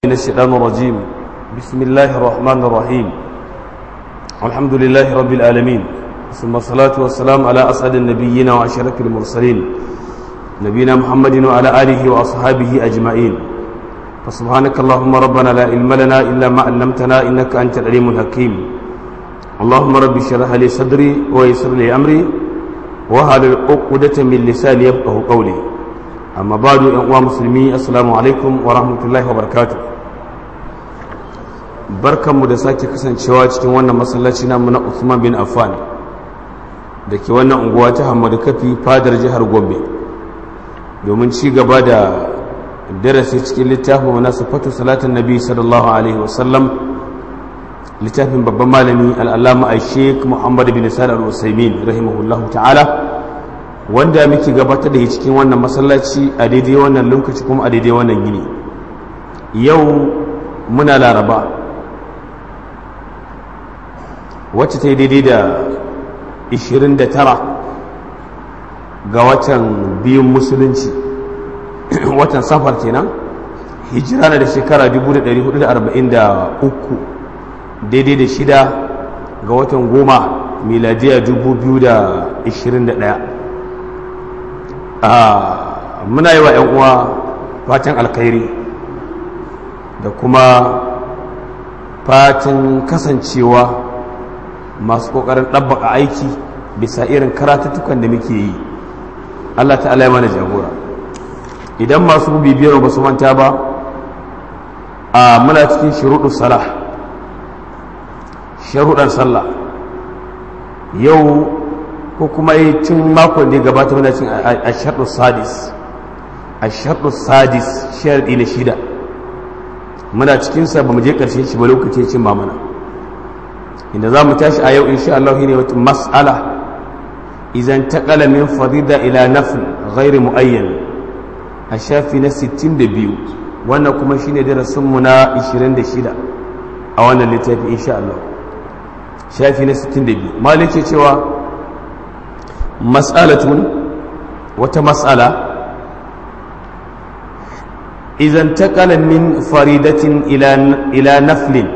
من الشيطان الرجيم. بسم الله الرحمن الرحيم. الحمد لله رب العالمين، ثم الصلاة والسلام على أسعد النبيين وأشرف المرسلين نبينا محمد وعلى آله وأصحابه أجمعين. فسبحانك اللهم ربنا لا علم لنا إلا ما علمتنا إنك أنت العليم الحكيم. اللهم رب اشرح لي صدري ويسر لي أمري واحلل عقدة من لساني يفقهوا قولي. أما بعد يا مسلمين السلام عليكم ورحمة الله وبركاته. barkanmu da sake kasancewa cikin wannan masallaci namu na Uthman bin Affan da ke wannan unguwa ta Hamadu Kafi fadar jihar Gombe domin ci gaba da darasi cikin littafin na sifatu salatin nabi sallallahu alaihi wasallam, littafin babban malami al-allama Sheikh Muhammad bin Salih al-Usaimin rahimahullahu ta'ala, wanda muke gabatar da cikin wannan masallaci a daidai wannan lokaci kuma a daidai wannan gini. Yau muna Laraba wacce ta yi daidai da 29 ga watan biyun musulunci watan safar kenan, hijira na da shekara 1443 daidai da 6 ga watan 10 miladiya 2021. Muna yi wa 'yan uwa fatan alkhairi da kuma fatan kasancewa masu kokarin ɗabbaka aiki bisa irin karatattukan da muke yi. Allah ta'ala ya mana jagora. Idan masu bibiyar ba su manta ba, muna cikin sharuɗan sallah yau ko kuma yi cin makon da ya gabata muna cin a sharɗu sadis sharaɗi na shida, muna cikinsa ba mu je ƙarshe shi ba lokaci cin mamana, inda za mu tashi a yau insha Allah ne wata mas'ala idan taqala min farida ila nafl ghairi muayyan, a shafi na 62. wannan kuma shine darasin mu na 26 a wannan littafi insha Allah, shafi na 62. malike cewa mas'alatun, wata mas'ala idan taqala min faridatin ila naflin,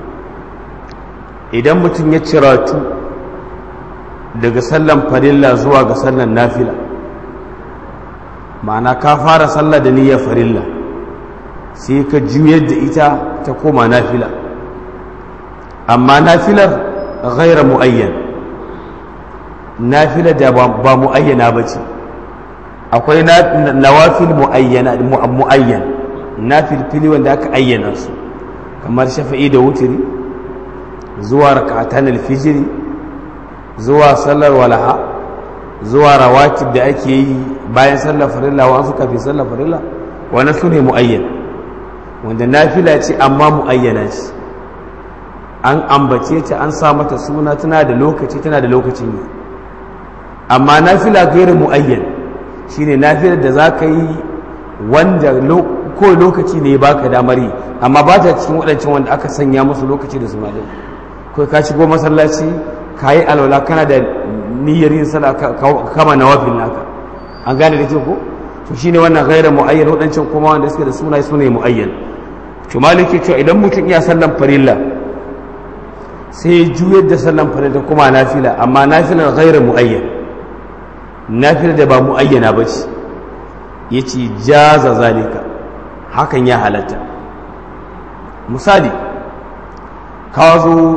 idan mutum ya ciratu daga sallan farilla zuwa ga sallan nafila, ma'ana ka fara sallah da niyyar farilla sai ka juyar da ita ta koma nafila, amma nafilar ghaira muayyan, nafilar da ba muayyana bace. akwai nawafil muayyan, nafil fili wanda aka ayyana su, kamar shafa'i da wutiri, zuwa rak'atan al-fajr, zuwa sallar walaha, zuwa rawatib da ake yi bayan sallar farilla wa suka fi sallar farilla, wannan sune muayyan, wanda nafila ce amma muayyana ce, an ambace ta, an sa mata suna, tana da lokaci, tana da lokacin yi. amma nafila gairu muayyan shine nafilar da zaka yi wanda ko lokaci ne baka damar yi, amma ba ta cikin waɗancan wanda aka sanya musu lokaci da su malin. kai ka shigo masallaci ka yi alwala, kana da niyyar yin sallah, kama nawafil naka, an gane da ke ko? to shine wannan ghairu muayyan, waɗancan kuma wanda suke da sunaye muayyan. to maliki cewa idan mutum iya sallan farilla sai juyar da sallan farilla kuma nafila, amma nafilar ghairu muayyan, nafilar da ba muayyana bace, yace jaza zalika, hakan ya halatta. misali ka zo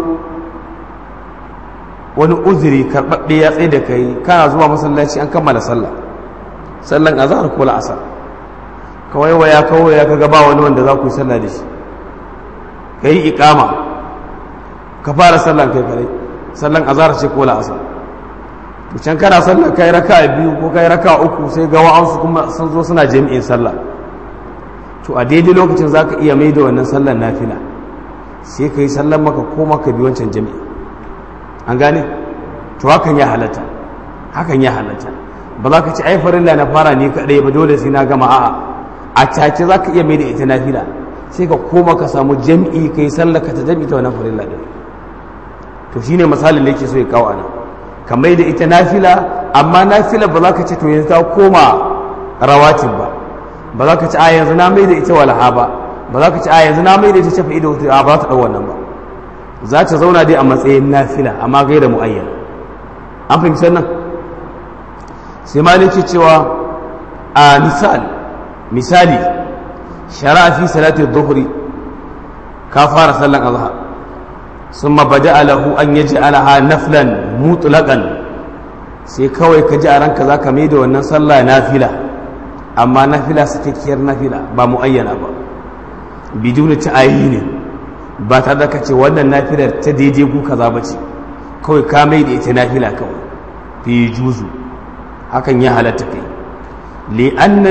wani uzuri karɓaɓɓe ya tsaye da kai, kana zuwa masallaci an kammala sallan azhar ko la'asar, kawai waya ka gaba wani wanda za ku yi sallah da shi, ka yi iƙama ka fara sallan kai kare, sallan azhar ce ko la'asar, to can kana sallan kai raka biyu ko kai raka uku, sai ga wa'ansu kuma sun zo suna jami'in sallah, to a daidai lokacin za ka iya mai da wannan sallan nafila, sai ka yi sallan maka koma ka bi wancan jami'i, an gane? to hakan ya halatta, ba za ka ci ai farilla na fara ne kaɗai ba, dole sai na gama, a take za ka iya mai da ita nafila, sai ka koma ka samu jami'i ka yi sallar ka ta jami'i ta wannan farilla ɗin. to shine misalin da yake so ya kawo ana, ka mai da ita nafila, amma nafila ba za ka ce to yanzu ta koma rawatib ba za ka ci a yanzu na mai da ita walaha ba, ba za ka ci a yanzu na mai da ita shafa'i da wuturi, a ba za ta ɗau wannan ba, za ta zauna dai a matsayin nafila amma gaira mu'ayyana. An fahimci wannan? sai maliki cewa a misali shara'a fi salati dhuhri, ka fara sallan azhar summa bada'a lahu an yaj'alaha naflan mutlaqan, sai kawai ka ji a ranka zaka mai da wannan sallah nafila, amma nafila sakakkiyar nafila ba muayyana ba, biduni ta'ayini, ba ta da kace wannan nafilar ta daidai ku kaza bace, kawai ka mai da ita nafila kawai, fi juzu hakan ya halatta kai, li'anna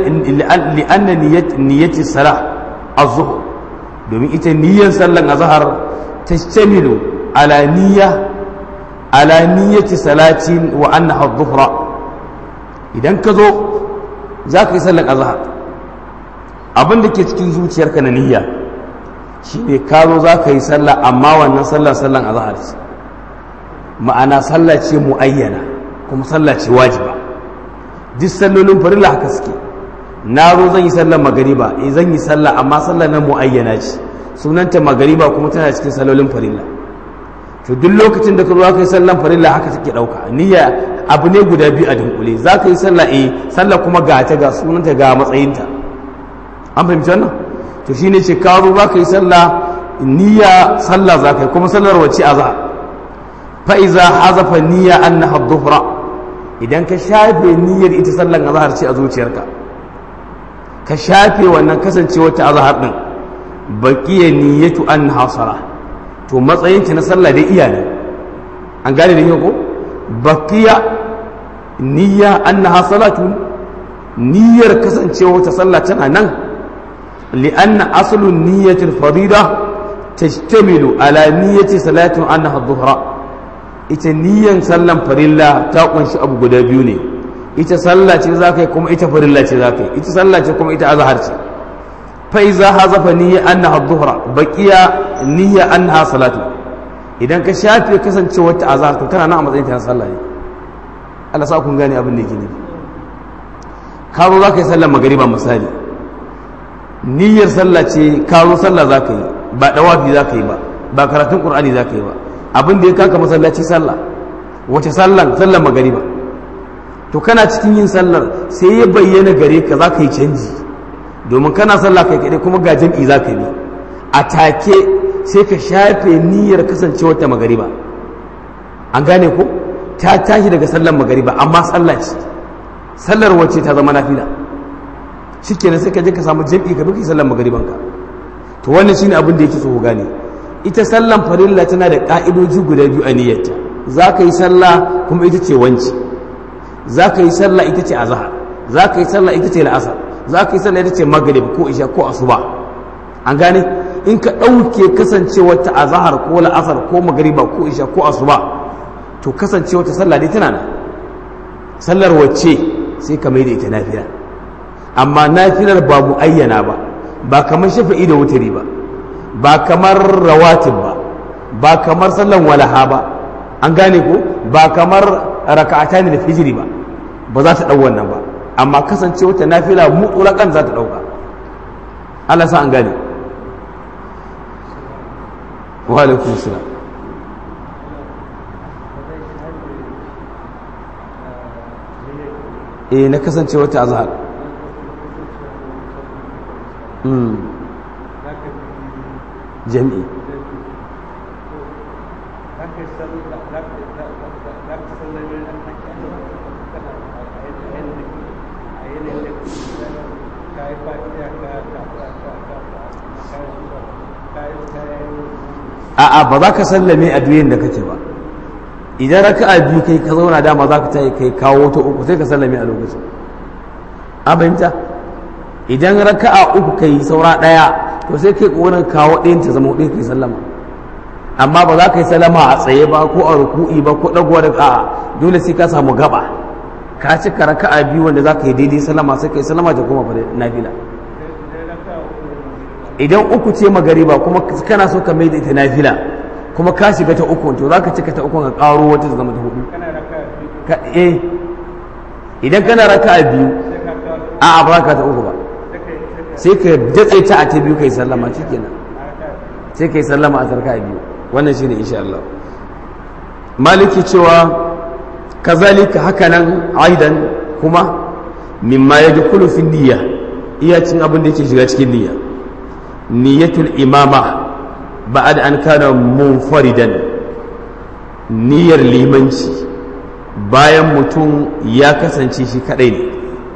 niyyati salah az-zuhr, domin ita niyyar sallan azhar tashtamilu ala niyyati salatin wa annaha adh-dhuhra. idan ka zo za ka yi sallan azhar, abin da ke cikin zuciyarka na niyya shine ka zo za ka yi sallah, amma wannan sallan azhar ce, ma'ana sallah ce muayyana kuma sallah ce wajiba. duk sallolin farilla haka suke, na zo zan yi sallar magariba, zan yi sallah amma sallar nan muayyana ce, sunanta magariba kuma tana cikin sallolin farilla. to duk lokacin da ka zo ka yi sallar farilla haka take dauka, niyya abu ne guda biyu a dunkule, za ka yi sallah sallah kuma ga ta ga sunanta ga matsayinta. an fahimci wannan? to shine ce ka zo za ka yi sallah, niyya sallah za ka yi kuma sallar wacce azhar. fa iza hazafa niyya annaha adh-dhuhra, idan ka shafe niyyar ita sallan azhar ce a zuciyarka, ka shafe wannan kasancewar ta azhar din, baqiya niyyatu annaha salah, to matsayin ta na sallah dai iya ne. an gane da yau ko baqiya niyya annaha salatu, niyyar kasancewar ta sallah tana nan, li'anna aslu niyyati al-farida tashtamilu ala niyyati salati annaha adh-dhuhra. ita niyyan sallan farilla ta kunshi abu guda biyu ne, ita sallah ce za ka yi kuma ita farilla ce za ka yi, ita sallah ce kuma ita azhar ce. fa iza hazafa niyya annaha adh-dhuhra baqiya niyya annaha salatu, idan ka shafe kasancewar ta azhar to tana nan a matsayin ta sallah ne. Allah sa kun gane abin da yake nufi. ka zo za ka yi sallar magariba misali, niyyar sallah ce, ka zo sallah za ka yi, ba dawafi za ka yi ba karatun qur'ani za ka yi ba, abin da ya kaka masallaci sallah, wace sallar magariba. to kana cikin yin sallar sai ya bayyana gare ka za ka yi canji, domin kana sallah kai kaɗai kuma ga jam'i za ka yi, a take sai ka shafe niyyar kasancewar ta magariba. an gane ko ta tashi daga sallar magariba amma sallah ce, sallar wacce ta zama nafila, shikenan sai ka je ka samu jam'i ka bi sallar magaribanka. to wannan shine abin da yake so ku gane, ita sallan farilla tana da ƙa'idoji guda biyu a niyyarta. za ka yi sallah kuma ita ce wanci, za ka yi sallah ita ce azhar, za ka yi sallah ita ce la'asar, za ka yi sallah ita ce maghrib ko isha ko asuba. an gane, in ka ɗauke kasancewar ta azhar ko la'asar ko magriba ko isha ko asuba, to kasancewar ta sallah dai tana nan. sallar wacce sai ka maida ita nafila, amma nafilar ba muayyana ba kamar shafa'i da wutari ba kamar rawatib ba kamar sallan walaha ba. an gane ko ba kamar raka'atan da fijiri ba za ta dau wannan ba, amma kasance wata nafila mutlaqan za ta dauka. Allah sa an gane. wa alaikum salam. na kasance wata azhar jami'i a'a ba za ka sallame a duyin da kake ba. idan raka'a biyu kai ka zauna dama za ka tayi kai kawo ta uku sai ka sallame a lokacin. an fahimta? idan raka'a uku kai saura daya to sai kai kokarin kawo ɗayan ta zama ɗaya kai sallama, amma ba za ka yi sallama a tsaye ba ko a ruku'i ba ko ɗagowa da a'a, dole sai ka samu gaba ka cika raka'a biyu wanda za ka yi daidai sallama sai ka yi sallama ta kuma fara nafila. idan uku ce magariba kuma kana so ka mai da ita nafila kuma ka shiga ta uku, to za ka cika ta uku ka ƙaro wata ta zama ta hudu. idan kana raka'a biyu a'a ba ka ta uku ba sai ka datse ta a ta biyu kai sallama shikenan sai kai sallama a raka'a biyu wannan shine insha Allah. maliki cewa kazalika hakanan aidan kuma mimma yadkhulu fi niyya iya cin abin da yake shiga cikin niyya niyyatul imama ba'da an kana munfaridan niyyar limanci bayan mutum ya kasance shi kadai ne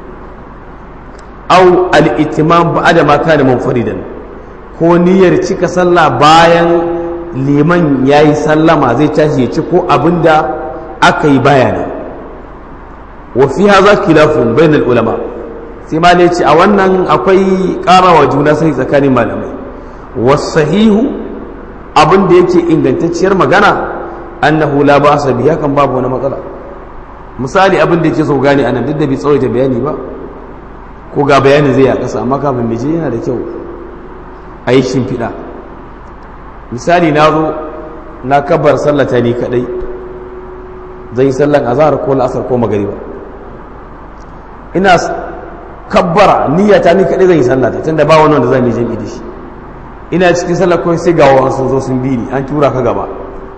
au al-itimam ba'da ma kana munfaridan ko niyyar cika sallah bayan liman yayi sallama zai tashi ya ci ko abinda aka yi bayani wa fi hadha khilafun bainal ulama sai malai ce a wannan akwai karawa juna sai tsakanin malamai wasahihu abin da yake ingantacciyar magana annahu la ba'sa bihi kan babu wani matsala. misali abin da yake so gane anan duk da bai tsawaita bayani ba ko ga bayanin zai ya kasa amma kafin mai yana da kyau a yi shimfiɗa. misali na zo na kabbar sallata ni kadai zan yi sallan azhar ko la'asar ko magariba ina kabbara niyyata ni kadai zan yi sallata tunda ba wani wanda zan yi jami'i da shi ina cikin sallar kawai sai ga wasu zo sun bi ni an tura ka gaba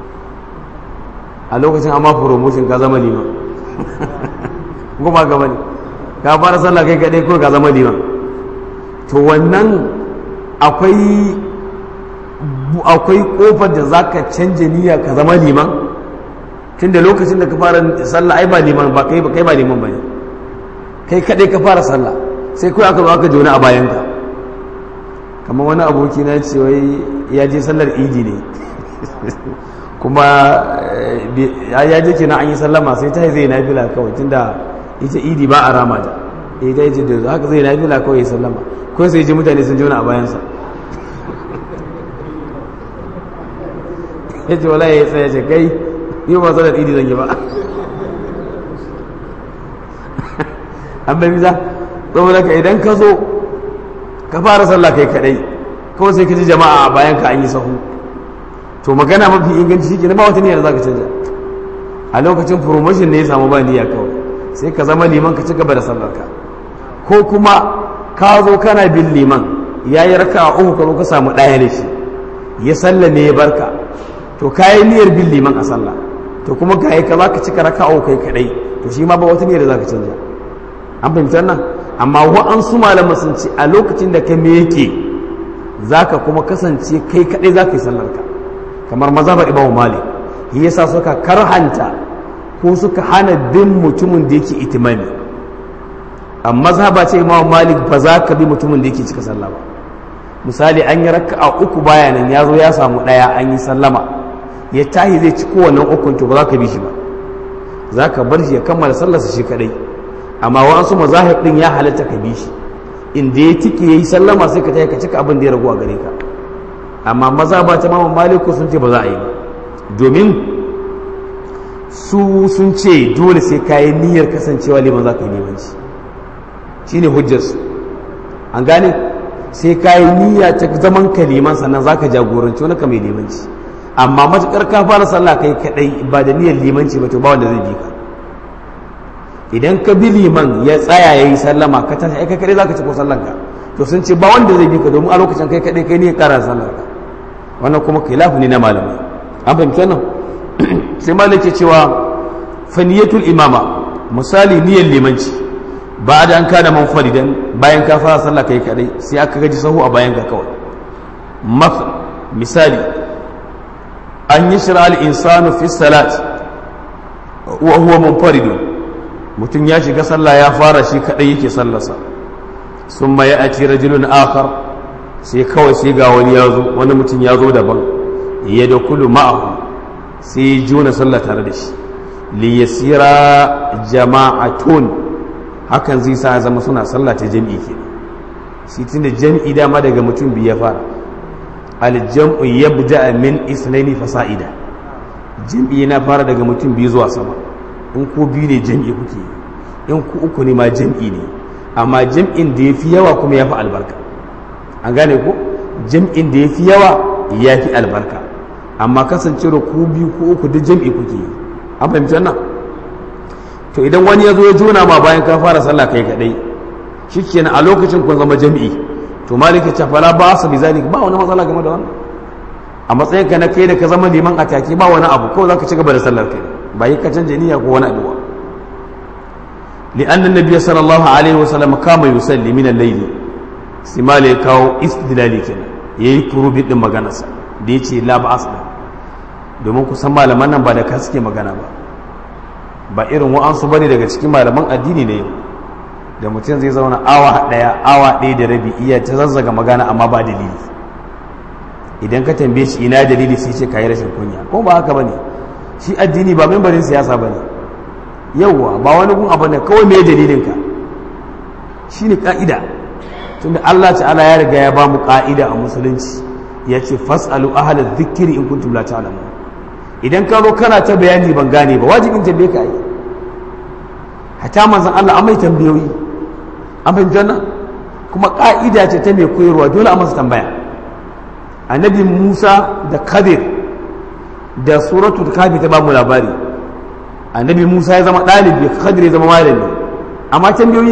a lokacin amma promotion ka zama liman kuma gaba ne ka fara sallah kai kadai ko ka zama liman to wannan akwai kofar da zaka canje niyya ka zama liman tunda lokacin da ka fara sallah ai ba liman ba kai ba liman bane kai kadai ka fara sallah sai kai aka zo aka jona a bayan ka kamar wani aboki na ce wai ya je sallar idi ne kuma ya je kenan an yi sallama sai ta zai nafila kawai tunda ita idi ba a rama ta ita yace da haka zai nafila kawai ya sallama ko sai ji mutane sun jona a bayansa yace wallahi ya tsaya ce kai yi ba sallar idi zan yi ba an bai biza saboda ka idan ka zo ka fara sallah kai kadai kawai sai ka ji jama'a a bayan ka an yi sahu to magana mafi inganci shi ba wata niyyar za ka canja a lokacin promotion ne ya samu ba niyya kawai sai ka zama liman ka ci gaba da sallarka ko kuma ka zo kana bin liman ya yi raka a uku ka zo ka samu ɗaya da shi ya sallame ya barka to ka yi niyyar bin liman a sallah to kuma ka yi ka za ka cika raka a uku kai kadai to shi ma ba wata niyyar za ka canja an fahimtar nan amma wa'ansu malaman sun ce a lokacin da ka meke za ka kuma kasance kai kadai za ka yi sallarka kamar mazhabar Imam Malik shi yasa suka karhanta ko suka hana bin mutumin da yake itimami amma mazhaba ce Imam Malik ba za ka bi mutumin da yake cika sallah ba misali an yi raka'a uku bayanan ya zo ya samu daya an yi sallama ya tahi zai ci kowannen ukun to ba za ka bi shi ba za ka bar shi ya kammala sallarsa shi kadai amma wa'ansu mazahib din ya halatta ka bi shi inda ya tike yayi sallama sai ka tayi ka cika abin da ya ragu a gare ka amma maza ba ta Imam Maliku sun ce ba za a yi ba domin su sun ce dole sai ka yi niyyar kasancewa liman za ka yi limanci shi ne hujjarsu an gane sai ka yi niyya ta zaman ka liman sannan za ka jagoranci wani ka mai limanci amma matuƙar ka fara sallah kai kaɗai ba da niyyar limanci ba to ba wanda zai bi ka idan ka bi liman ya tsaya ya yi sallama ka tashi kai kaɗai za ka ci ko sallanka to sun ce ba wanda zai bi ka domin a lokacin kai kaɗai kai ne ya ƙara sallarka wannan kuma khilafu ne na malamai an fahimci wannan sai malam ke cewa faniyatul imama misali niyyar limanci ba da an kada munfaridan bayan ka fara sallah kai kadai sai aka gaji sahu a bayan ka kawai misali an yashra al-insanu fi salat wa huwa munfaridun mutum ya shiga sallah ya fara shi kadai yake sallarsa summa ya'ti rajulun akhar sai kawai sai ga wani mutum ya zo daban ya da kulu ma'ahu sai ya juna sallah tare da shi li yasira jama'atun hakan zai sa zama suna sallah ta jami'i ke shi tunda jami'i dama daga mutum biyu ya fara aljam'u yabda min isnaini fasa'ida jami'i na fara daga mutum biyu zuwa sama in ku biyu ne jami'i kuke in ku uku ne ma jami'i ne amma jam'in da ya fi yawa kuma ya fi albarka an gane ko jam'in da ya fi yawa ya fi albarka amma kasance da ku biyu ko uku duk jam'i kuke yi an fahimci wannan to idan wani ya zo ya jona ma bayan ka fara sallah kai kadai shikenan a lokacin kun zama jam'i to malik ya ce fala ba su bi zalika ba wani matsala game da wannan a matsayin ka na kai da ka zama liman a take ba wani abu kawai zaka ci gaba da sallar kai ba yi ka canja niyya ko wani abu li'anna an-nabiy sallallahu alaihi wasallam kama yusalli min al-layl sai malik ya kawo istidlali kenan yayi turubi din maganarsa da yace la ba'as domin kusan malaman nan ba da ka suke magana ba irin wa'ansu bane daga cikin malaman addini ne yau da mutum zai zauna awa ɗaya da rabi iya ta zazzaga magana amma ba dalili idan ka tambaye shi ina dalili sai ce kayi rashin kunya ko ba haka bane shi addini ba membarin siyasa bane yauwa ba wani gun abu ne kawai me dalilin ka shine ka'ida tunda Allah ta'ala ya riga ya ba mu ka'ida a musulunci ya ce fas'alu ahla dhikri in kuntum la ta'lamun idan ka zo kana ta bayani ban gane ba wajibin tambaye ka yi hata manzon Allah an mai tambayoyi an fahimta nan kuma ƙa'ida ce ta mai koyarwa dole a masa tambaya annabi Musa da Khadir da suratul kafi ta bamu labari annabi Musa ya zama ɗalibi Khadir ya zama malami amma tambayoyi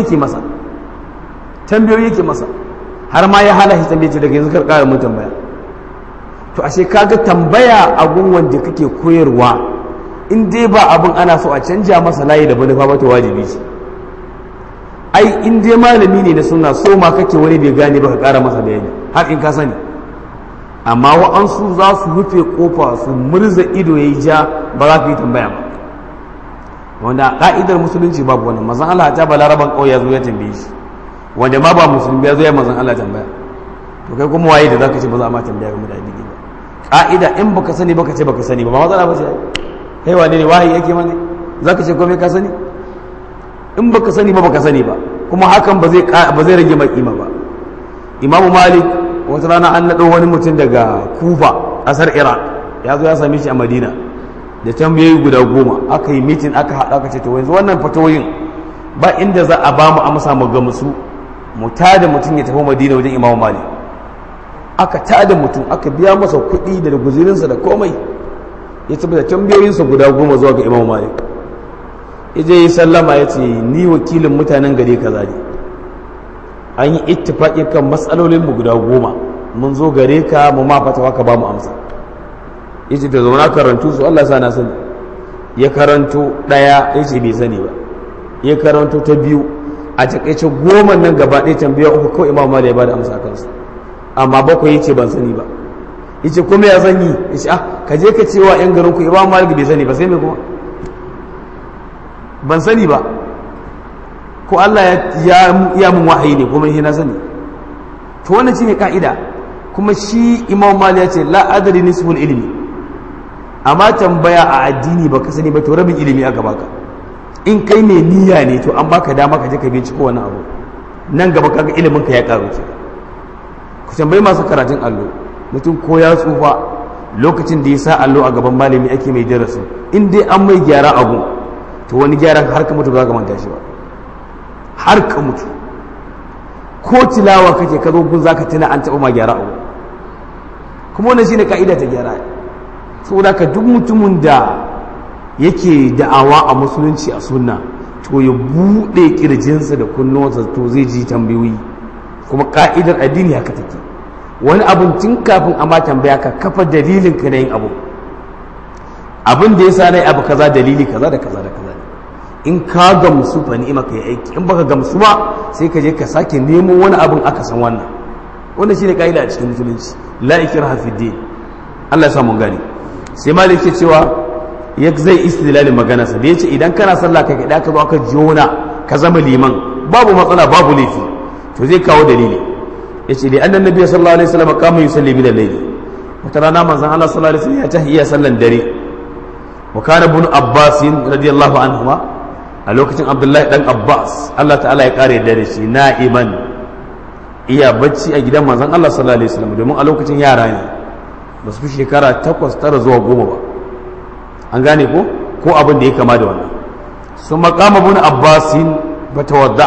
yake masa har ma ya hana shi tambaye daga yanzu karkara mun tambaya to ashe kaga tambaya a gun wanda kake koyarwa in dai ba abin ana so a canja masa layi da manufa ba to wajibi ce ai in dai malami ne na sunna so ma kake wani bai gane ba ka kara masa bayani har in ka sani amma wa'ansu za su rufe kofa su murza ido yayi ja ba za ka yi tambaya ba wanda ka'idar musulunci babu wannan manzon Allah ta balaraban kauye ya zo ya tambaye shi wanda ma ba musulmi ya zo ya manzon Allah tambaya to kai kuma waye da zaka ce ba za a ma tambaya game da addini ba ka'ida in baka sani baka ce baka sani ba matsala ba ce kai wane ne wahayi yake mane zaka ce komai ka sani in baka sani ba baka sani ba kuma hakan ba zai rage mai kima ba imamu malik wata rana an naɗo wani mutum daga kufa ƙasar iraq ya zo ya same shi a madina da tambayoyi guda 10 aka yi mitin aka haɗa aka ce to yanzu wannan fatoyin ba inda za a ba mu amsa mu gamsu mu tada mutum ya tafi madina wajen imamu malik aka tada mutum aka biya masa kuɗi da guzurinsa da komai ya tabbata tambayoyinsa guda 10 zuwa ga imamu malik ya je yi sallama ya ce ni wakilin mutanen gari kaza ne an yi ittifaƙi kan matsalolinmu guda 10 mun zo gare ka mu ma fatawa ka ba mu amsa ya ce da zauna karantu su Allah sa na sani ya karanto ɗaya ya ce bai sani ba ya karanto ta biyu a takaice 10 nan gaba ɗaya tambaya 3 kawai imam malik ya ba da amsa kansu amma 7 ya ce ban sani ba ya ce kuma ya zanyi ya ce ka je ka cewa yan garin ku imam malik bai sani ba sai mai kuma ban sani ba ko Allah ya mun wahayi ne kuma shi na sani to wannan shine ka'ida kuma shi imam malik ya ce la adri nisful ilmi amma tambaya a addini baka sani ba to rabin ilimi aka baka in kai mai niyya ne to an baka dama ka je ka binciko wannan abu nan gaba kaga ilimin ka ya karu ce ku tambayi masu karatun allo mutum ko ya tsufa lokacin da ya sa allo a gaban malami ake mai darasi in dai an mai gyara abu to wani gyaran har ka mutu ba ka manta shi ba har ka mutu ko tilawa kake ka zo gun zaka tuna an taɓa ma gyara abu kuma wannan shine ka'ida ta gyara saboda ka duk mutumin da yake da'awa a musulunci a sunna to ya buɗe kirjinsa da kunnuwansa to zai ji tambayoyi kuma ka'idar addini haka take wani abun tun kafin a ma tambaya ka kafa dalilin ka na yin abu abin da ya sa nai abu kaza dalili kaza da kaza da kaza in ka gamsu fa ni'ima ka yi aiki in baka gamsu ba sai ka je ka sake nemo wani abin aka san wannan shine ka'ida a cikin musulunci la ikraha fi din Allah ya sa mun gane sai malik ke cewa ya zai istidlalin magana sa da yace idan kana sallah ka kida ka zo aka jona ka zama liman babu matsala babu laifi to zai kawo dalili yace da annan nabi sallallahu alaihi wasallam kama yusalli bil layli wata rana manzon Allah sallallahu alaihi wasallam ya tahiyya sallan dare wa kana ibn abbas radiyallahu anhuma a lokacin abdullahi dan abbas Allah ta'ala ya kare da shi na'iman iya bacci a gidan manzon Allah sallallahu alaihi wasallam domin a lokacin yara ne ba su fi shekara 8 9 zuwa 10 ba an gane ko abin da ya kama da wannan sun maqama ibn abbas batawadda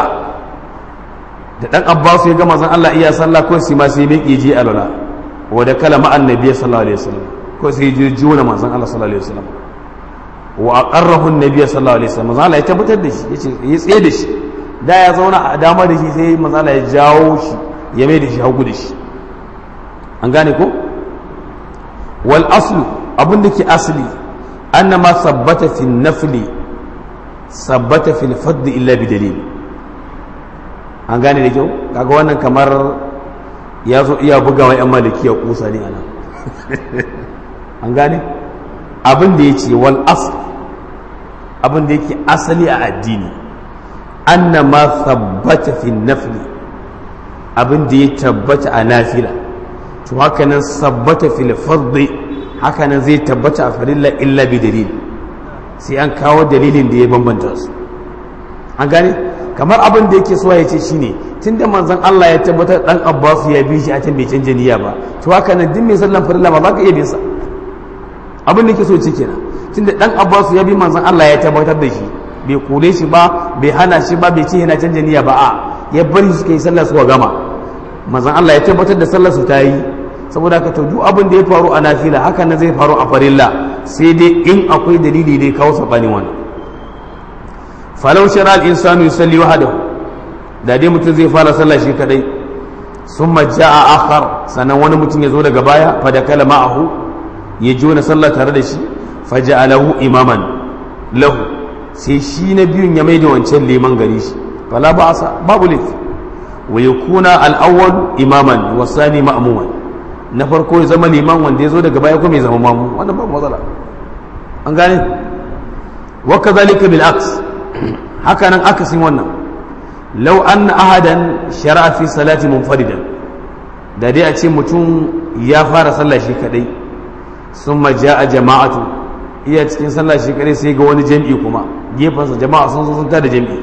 da dan abbas ya ga manzon Allah iya sallah ko sai ma sai miƙe ji alwala wa da kalama annabi sallallahu alaihi wasallam ko sai ji juna manzon Allah sallallahu alaihi wasallam wa aqarrahu an-nabiy sallallahu alaihi wasallam Allah ya tabbatar da shi yace ya tsaye da shi da ya zauna a dama da shi sai manzo Allah ya jawo shi ya mai da shi hagu da shi. An gane ko? Wal aslu abin da ke asali annama sabbata fi nafli sabbata fil fadl illa bi dalil. An gane da kyau? Kaga wannan kamar ya zo iya bugawa yan malikiya kusa ne ana. An gane? Abin da yace wal asl abin da yake asali a addini annama sabbata fi nafli abin da ya tabbata a nafila to haka nan sabbata fil fardhi haka nan zai tabbata a farilla illa bi dalil sai an kawo dalilin da ya bambanta su. An gane kamar abin da yake so ya ce shine tunda manzon Allah ya tabbatar dan Abbas ya bi shi a can bai canja niyya ba to haka nan duk mai sallan farilla ba za ka iya bin sa. Abin da yake so ce kenan tunda dan Abbas ya bi manzon Allah ya tabbatar da shi bai kore shi ba bai hana shi ba bai ce yana canja niyya ba a ya bari su kai sallah su gama manzon Allah ya tabbatar da sallar su ta yi saboda haka to duk abin da ya faru a nafila haka nan zai faru a farilla sai dai in akwai dalili da ya kawo sabanin wannan. Falau shara al-insanu yusalli wahdahu da dai mutum zai fara sallah shi kadai summa jaa akhar sanan wani mutum ya zo daga baya fa da kala ma'ahu ya jona sallah tare da shi faja'alahu imaman lahu sai shi na biyun ya maida wancan liman gari shi fala ba'asa babu laifi wa yakuna al-awwal imaman wa sani ma'muman na farko ya zama liman wanda ya zo daga baya kuma ya zama mamu wannan babu matsala. An gane wa kadhalika bil aks haka nan akasin wannan law anna ahadan shara'a fi salati munfaridan da dai a ce mutum ya fara sallah shi kadai summa jaa jama'atu iya cikin sallah shi kadai sai ga wani jami'i kuma gefansa jama'a sun zo sun tada jami'i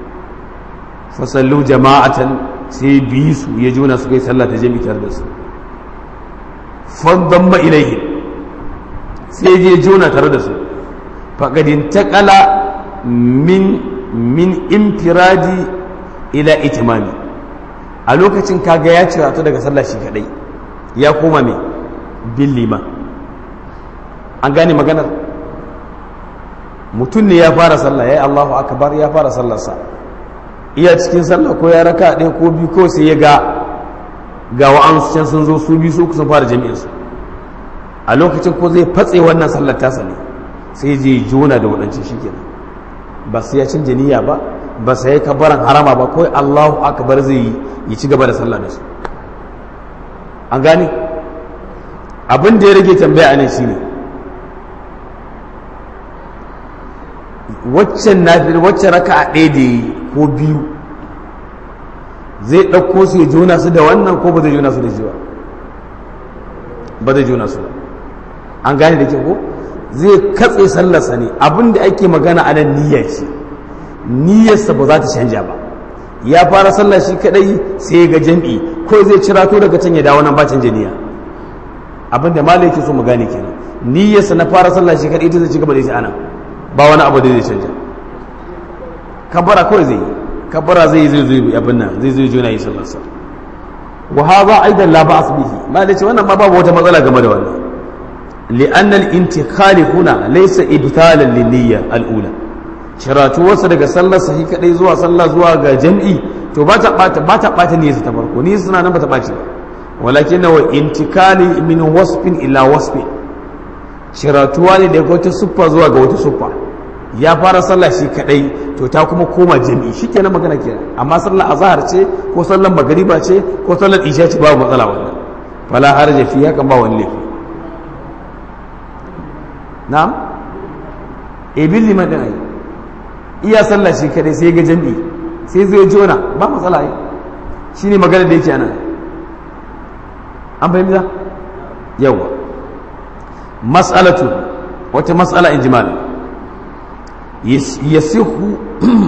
fa sallu jama'atan sai bi su ya juna su kai sallah ta jami'i tare da su fadamma ilaihim sai je juna tare da su faqadin taqala min infiradi ila itimami a lokacin kaga ya cira ta daga sallah shi kadai ya koma mai bin liman. An gane maganar mutum ne ya fara sallah ya yi Allahu akbar ya fara sallarsa iya cikin sallah ko ya raka ɗaya ko biyu ko sai ya ga wa'ansu can sun zo su biyu su sun fara jami'insu a lokacin ko zai fatse wannan sallar tasa ne sai je jona da waɗancan shi kenan ba sai ya canja niyya ba sai ya kabaran harama ba kawai Allahu akbar zai yi ci gaba da sallah da su. An gane abin da ya rage tambaya a nan shine wacce raka'a ɗaya da yi ko biyu zai ɗauko su ya jona su da wannan ko ba zai jona su da shi ba zai jona su ba. An gane da ke ko zai katse sallarsa ne abinda ake magana a nan niyya ce niyyarsa ba za ta canja ba ya fara sallar shi kadai sai ga jam'i ko zai cira to daga can ya dawo nan ba canja niyya abinda malai ke so mu gane kenan niyyarsa na fara sallar shi kadai ita zai ci gaba da shi anan ba wani abu da zai canja kabbara kawai zai yi kabbara zai abin nan zai jona yi sallarsa wa hadha aidan la ba'as bihi malai ce wannan ma babu wata matsala game da wannan لأن الانتقال هنا ليس إبطالا للنية الأولى شراتو وصل daga sallar sahi kadai zuwa sallah zuwa ga jami'i to ba ta bata niyyar ta farko ni suna nan ba ta bace walakin wa intikali min wasfin ila wasfin shiratuwa ne daga wata suffa zuwa ga wata suffa ya fara sallah shi kadai to ta kuma koma jami'i shikenan magana kenan amma sallar azhar ce ko sallar magriba ce ko sallar isha ce babu matsala wannan fala haraja fi haka ba wani laifi. Na'am bin liman din ai iya sallah shi kadai sai ga jami'i sai zai jona ba matsala ai shine magana da yake anan an fahimta yawa mas'alatu wata mas'ala injimal yasihu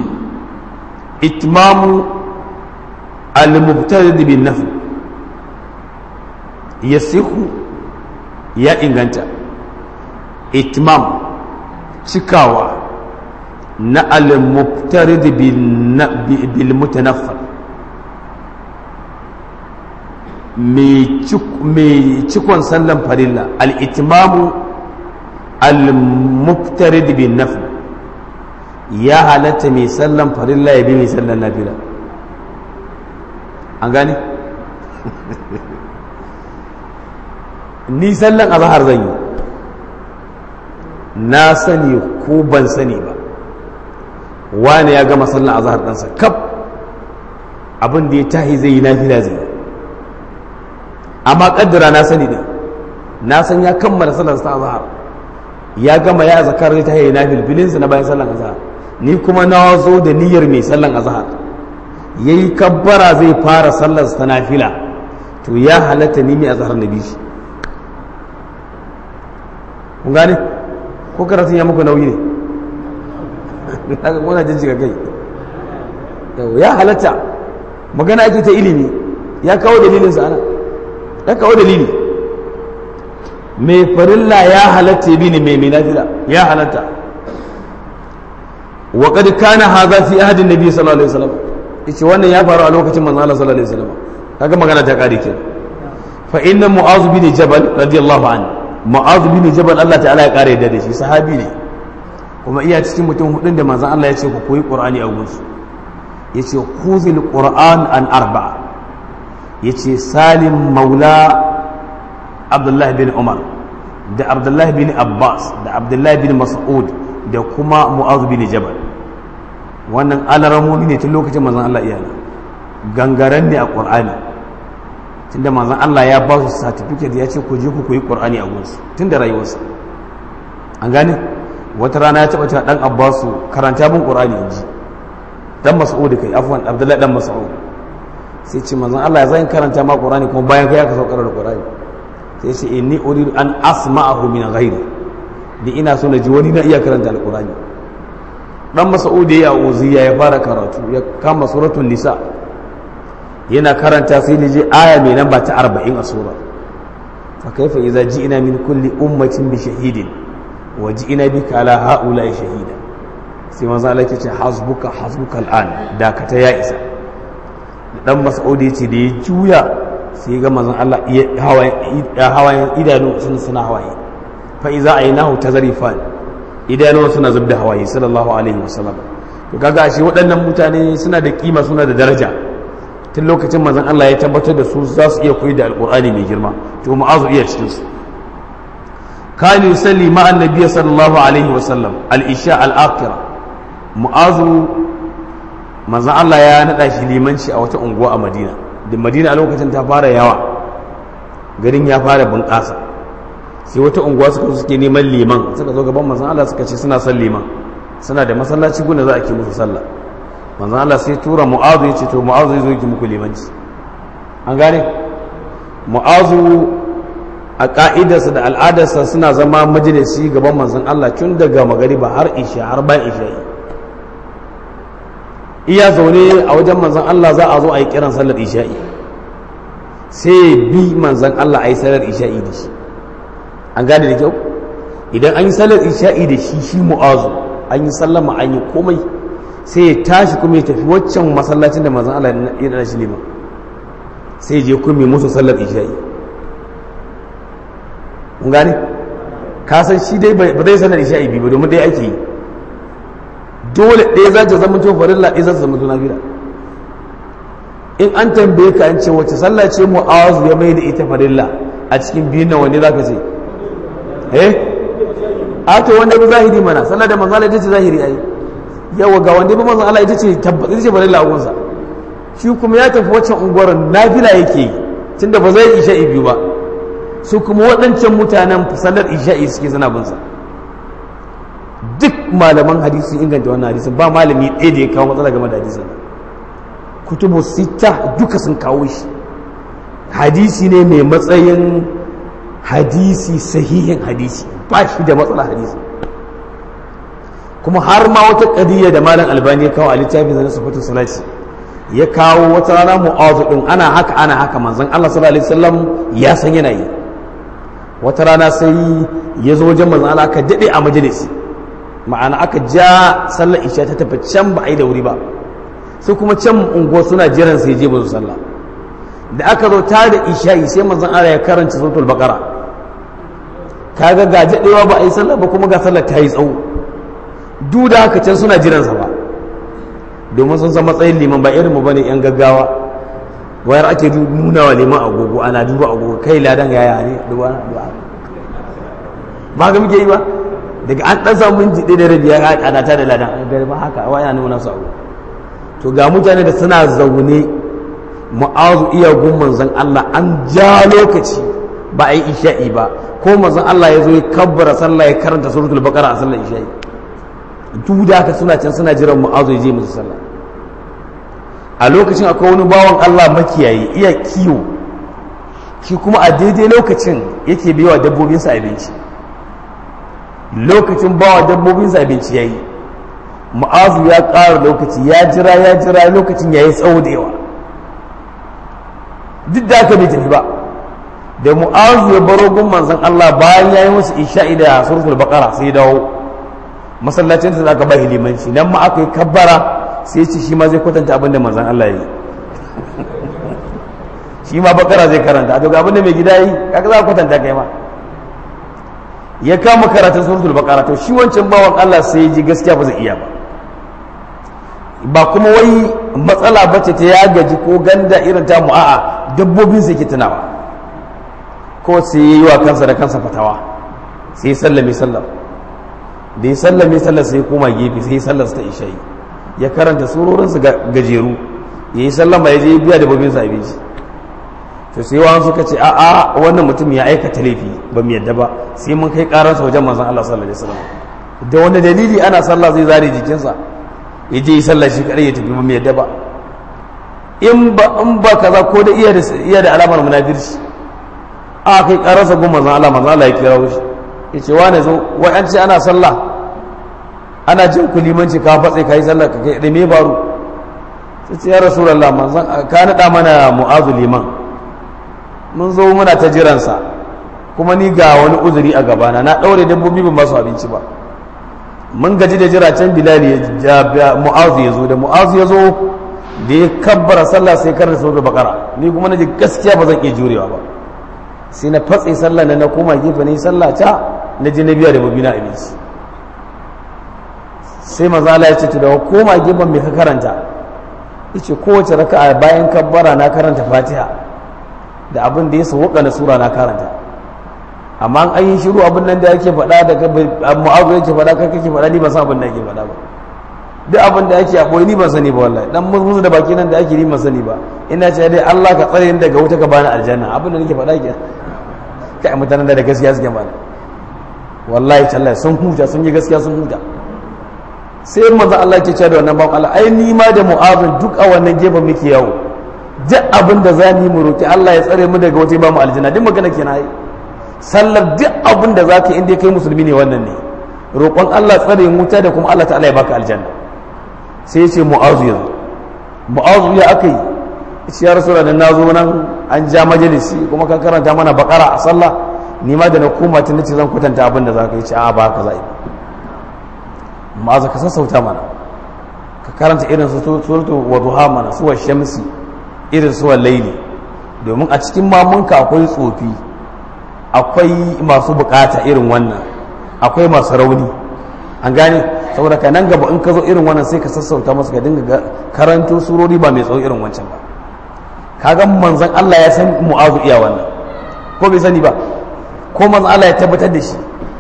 itmamu al-mubtadi bin nafl yasihu ya inganta itmam cikawa na al-mubtarid bil mutanaffal mai cikon sallan farilla al-itmamu al-mubtarid bin nafl ya halatta mai sallan farilla ya bi mai sallan nafila an gani ni sallan azhar zan yi, na sani ko ban sani ba, wani ya gama sallan azhar ɗansa kaf abin da ya tahi zai yi nafila zai yi, amma kaddara na sani din, na san ya kammala sallar sa azhar, ya gama ya zakar zai tahi na filfilinsa na bayan sallan azhar, ni kuma na zo da niyyar mai sallan azhar, yayi kabbara zai fara sallar sa nafila, to ya halatta ni mai azhar na bi shi. kun gane ko karatun ya muku nauyi ne kaga kuna jin shiga kai, ya halatta, magana ake ta ilimi, ya kawo dalilin sa ana, ya kawo dalili, mai farilla ya halatta bi ne mai nafila ya halatta. wa qad kana hadha fi ahdi an-nabi sallallahu alaihi wasallam, yace wannan ya faru a lokacin manzon Allah sallallahu alaihi wasallam, kaga magana ta kare kenan. fa inna mu'az bin jabal radiyallahu anhu, mu'az bin jabal Allah ta'ala ya kare da shi, sahabi ne kuma iya cikin mutum hudun da manzon Allah ya ce ku koyi qur'ani a gunsu, yace khuzil qur'an an arba'a, yace salim maula abdullahi bin umar da abdullahi bin abbas da abdullahi bin mas'ud da kuma mu'az bin jabal. wannan alaramomi ne tun lokacin manzon Allah iyana, gangaren ne a qur'ani, tunda manzon Allah ya ba su certificate ya ce ku je ku koyi qur'ani a gunsu tun da rayuwarsa. an gane wata rana ya taba cewa dan abbasu karanta bin qur'ani inji dan mas'ud kai, afwan abdullahi dan mas'ud, sai ce manzon Allah ya zan karanta ma qur'ani kuma bayan kai aka saukar da qur'ani, sai ce inni uridu an asma'ahu min ghairi, ni ina so na ji wani na iya karanta alqur'ani. dan mas'ud ya uziya ya fara karatu, ya kama suratul nisa yana karanta sai da je aya mai namba ta 40 a sura, fa kaifa idza ji'na min kulli ummatin bi shahidin wa ji'na bika ala ha'ula'i shahida, sai manzo Allah ya ce hasbuka al'an, da ka ta ya isa. dan mas'ud ya ce da ya juya sai ga manzon Allah hawayen idanu suna hawaye, fa iza aynahu tazrifan, idanu suna zubda hawaye sallallahu alaihi wasallam. to kaga shi waɗannan mutane suna da kima, suna da daraja, tun lokacin manzon Allah ya tabbatar da su za su iya koyi da alqur'ani mai girma, to mu'azu iya cikin su. kan yusalli ma'a annabi sallallahu alaihi wasallam al-isha al-akhirah, mu'azu manzon Allah ya nada shi limanci a wata unguwa a Madina, da Madina a lokacin ta fara yawa, garin ya fara bunƙasa, sai wata unguwa suke neman liman, suka zo gaban manzon Allah suka ce suna son liman, suna da masallaci guna za a ke musu sallah. manzon Allah sai tura mu'azu, ya ce to mu'azu ya zo ki muku limanci. an gane mu'azu a ka'idarsa da al'adarsa suna zama majalisi gaban manzon Allah tun daga magariba har isha, har bayan isha'i. iya zaune a wajen manzan Allah za a zo a yi kiran sallar isha'i, sai bi manzan Allah a yi sallar isha'i da shi. an gane da kyau, idan an yi sallar isha'i da shi mu'azu, an yi sallama an yi komai, sai ya tashi kuma ya tafi waccan masallacin da manzan Allah ya dana shi liman, sai je kuma musu sallar isha'i. an gane ka san shi dai ba zai sallar isha'i bi ba, domin dai ake yi, dole ɗaya za ta zama to farilla, ɗaya za ta zama to nafila. in an tambaye ka an ce wacce sallah ce mu'azu ya mai da ita farilla a cikin biyun nan, wanda za ka ce a to wanda bi zahiri mana, sallah da manzo Allah ita ce zahiri ai, yawa ga wanda bi manzo Allah ita ce tabbata ita ce farilla a gunsa, shi kuma ya tafi waccan unguwar nafila yake yi, tunda ba zai isha'i biyu ba, su kuma waɗancan mutanen sallar isha'i suke suna bin sa. duk malaman hadisi inganta wannan hadisin, ba malami ɗaya da ya kawo matsala game da hadisin. kutubu sita duka sun kawo shi, hadisi ne mai matsayin hadisi, sahihin hadisi, ba shi da matsala hadisi. kuma har ma wata ƙadiyya da malam albani ya kawo a littafin zanen sufatu salati, ya kawo wata rana mu'azu ɗin ana haka manzon Allah sallallahu alaihi wasallam ya san yana yi. wata rana sai ya zo wajen manzon Allah, aka daɗe a majalisi, ma'ana aka ja sallar isha ta tafi can ba a yi da wuri ba, sai kuma can unguwa suna jiran sai je ba su sallah. da aka zo ta da isha'i sai manzon Allah ya karanta suratul baqara, kaga ga jadewa ba a yi sallah ba, kuma ga sallar ta yi tsawo, duk da haka can suna jiran sa ba, domin sun san matsayin liman ba irin mu bane yan gaggawa, wayar ake nuna wa neman agogo ana duba agogo kai ladan yaya ne duba ba ga muke yi ba daga an ɗan samu minti ɗaya da rabi ya ana ta da ladan gari ba haka wa yana nuna su agogo to ga mutane da suna zaune mu'azu iya gun manzon Allah an ja lokaci ba a yi isha'i ba ko manzon Allah ya zo ya kabbara sallah ya karanta suratul baqara a sallar isha'i duk da haka suna can suna jiran mu'azu ya je musu sallah a lokacin akwai wani bawan Allah makiyayi iya kiwo shi kuma a daidai lokacin yake biyawa dabbobinsa abinci lokacin bawa dabbobinsa abinci yayi mu'azu ya ƙara lokaci ya jira lokacin yayi tsawo da yawa duk da aka bai tafi ba da mu'azu ya baro gun manzon Allah bayan yayi musu isha'i da suratul baqara sai dawo masallacin da aka ba limanci nan ma aka yi kabbara sai ce shi ma zai kwatanta abin da manzon Allah yi shi ma bakara zai karanta a to ga abin da mai gida yi kaga za ka kwatanta kai ma ya kama karatun suratul baqara to shi wancan bawan Allah sai ya ji gaskiya ba zai iya ba kuma wai matsala bace ta ya gaji ko ganda irin ta mu a'a dabbobin sai ke tunawa ko sai yi wa kansa da kansa fatawa sai sallame sallam da ya sallame sallar sai koma gefe sai sallar ta isha'i ya karanta surorin su gajeru yayi sallama ya je biya dabbobin sa abinci to sai wani suka ce a'a wannan mutum ya aikata laifi ba mu yadda ba sai mun kai karansa wajen manzon Allah sallallahu alaihi wasallam da wani dalili ana sallah zai zare jikinsa ya je yi sallah shi kadai ya tafi ba mu yadda ba in ba kaza ko da iya da alamar munafirci a kai karansa gun manzon Allah ya kira shi ya ce wane zo wai an ce ana sallah ana jin ku limanci ka fatse kai sallah ka kai da me baro sai ce ya rasulullah manzon ka nada mana mu'azu liman mun zo muna ta jiransa kuma ni ga wani uzuri a gabana na daure dabbobi ban ba su abinci ba mun gaji da jira can bilal ya mu'azu ya zo da mu'azu ya zo da ya kabbara sallah sai karanta suratul baqara ni kuma naji gaskiya ba zan iya jurewa ba sai na fatse sallah na koma gefe ne sallah ta na je na biya da babina abinci sai manzo Allah ya ce to da koma gefen me ka karanta yace kowace raka'a bayan kabbara na karanta fatiha da abin da ya sauka na sura na karanta amma an yi shiru abin nan da yake faɗa da mu'azu yake faɗa kai kake faɗa ni ba san abin da yake faɗa ba duk abin da yake a boye ni ban sani ba wallahi dan musu da baki nan da ake ni ban sani ba ina ce dai Allah ka tsare ni daga wuta ka bani aljanna abin da nake faɗa ke kai mutanen da gaskiya suke bani wallahi tallahi sun huta sun yi gaskiya sun huta sai manzo Allah ke cewa da wannan bawan Allah ai ni ma da mu'azin duk a wannan gefen muke yawo duk abin da za mu roki Allah ya tsare mu daga wata ba mu aljanna duk magana kenan ai sallar duk abin da zaka inda kai musulmi ne wannan ne roƙon Allah tsare mu wuta da kuma Allah ta'ala ya baka aljanna sai ya ce mu'azu ya akai shi ya rasu da na zo nan an ja majalisi kuma ka karanta mana bakara a sallah ni ma da na koma tun nace zan kwatanta abin da zaka yi ce a ba ka za'i ma'aza ka sassauta mana ka karanta irin su suratu wadduha mana suwa shamsi irin suwa laili domin a cikin mamunka akwai tsofi akwai masu bukata irin wannan akwai masu rauni an gane saboda ka nan gaba in ka zo irin wannan sai ka sassauta masu ka dinga karanto surori ba mai tsawo irin wancan ba kaga manzon Allah ya san mu'azu iya wannan ko bai sani ba ko manzon Allah ya tabbatar da shi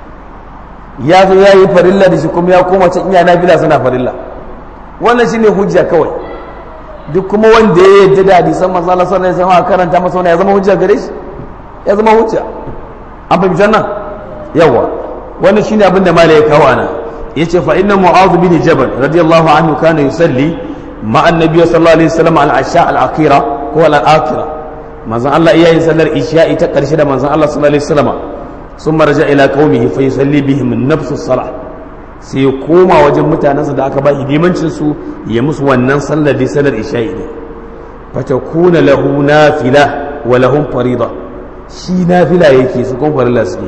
ya zo ya yi farilla da shi kuma ya koma can iya nafila suna farilla wannan shine hujja kawai duk kuma wanda ya yadda da hadisan manzon Allah sallallahu alaihi wasallam karanta masa wannan ya zama hujja gare shi ya zama hujja an fahimci wannan yawa wannan shine abin da malai ya kawo ana yace fa inna mu'adh bin jabal radiyallahu anhu kana yusalli ma'a annabi sallallahu alaihi wasallam al-asha al-akhira ko al-akhira manzon Allah iya yin sallar isha'i ta karshe da manzon Allah sallallahu alaihi wasallam summa raja ila qaumihi fa yusalli bihim an-nafs as-salah sai ya koma wajen mutanensa da aka ba hidimancin su ya musu wannan sallar da sallar isha'i ne fa takuna lahu nafila wa lahum farida shi nafila yake su kun farilla suke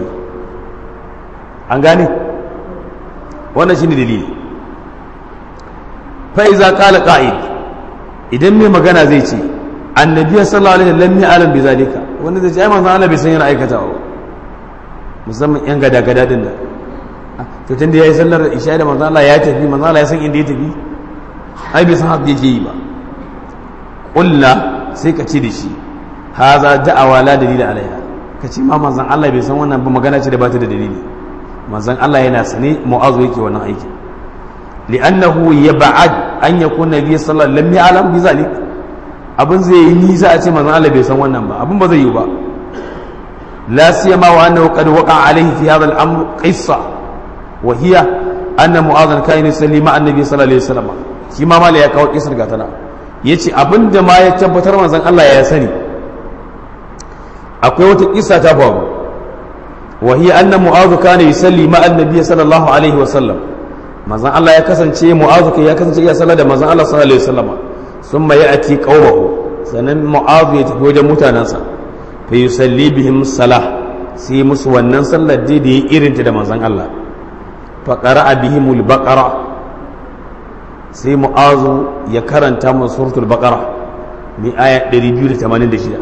an gane wannan shine dalili fa iza qala qa'id idan mai magana zai ce annabi sallallahu alaihi wasallam ya alam bi zalika wanda zai ce ai manzon Allah bai san yana aikatawa musamman yan gada din nan to tunda yayi sallar isha da manzon Allah ya tafi manzon Allah ya san inda ya tafi ai bai san haka yake yi ba qulna sai ka ce da shi haza da'awa la dalila alaiha ka ce ma manzon Allah bai san wannan ba, magana ce da ba ta da dalili. manzon Allah yana sane mu'azu yake wannan aiki li'annahu yab'ad an yakuna nabi sallallahu alaihi wasallam lam ya'lam bi zalik. abin zai yi nisa a ce manzon Allah bai san wannan ba, abin ba zai yi ba. la siyama wa annahu qad waqa alaihi fi hadha al-amr qissa wa hiya anna mu'adh kana yusalli ma'a annabi sallallahu alaihi wasallam. shi ma mala ya kawo kisar gatana yace abinda ma ya tabbatar manzon Allah ya sani akwai wata kissa ta faru wa hiya anna mu'adh kana yusalli ma'a annabi sallallahu alaihi wasallam. manzon Allah ya kasance mu'adh ya kasance ya sallar da manzon Allah sallallahu alaihi wasallam. summa ya'ti qaumahu, sanan mu'adh ya tafi wajen mutanansa fa yusalli bihim salah, sai musu wannan sallar da ya irinta da manzon Allah. fa qara'a bihimul baqara, sai mu'azu ya karanta musu suratul baqara mai aya 286.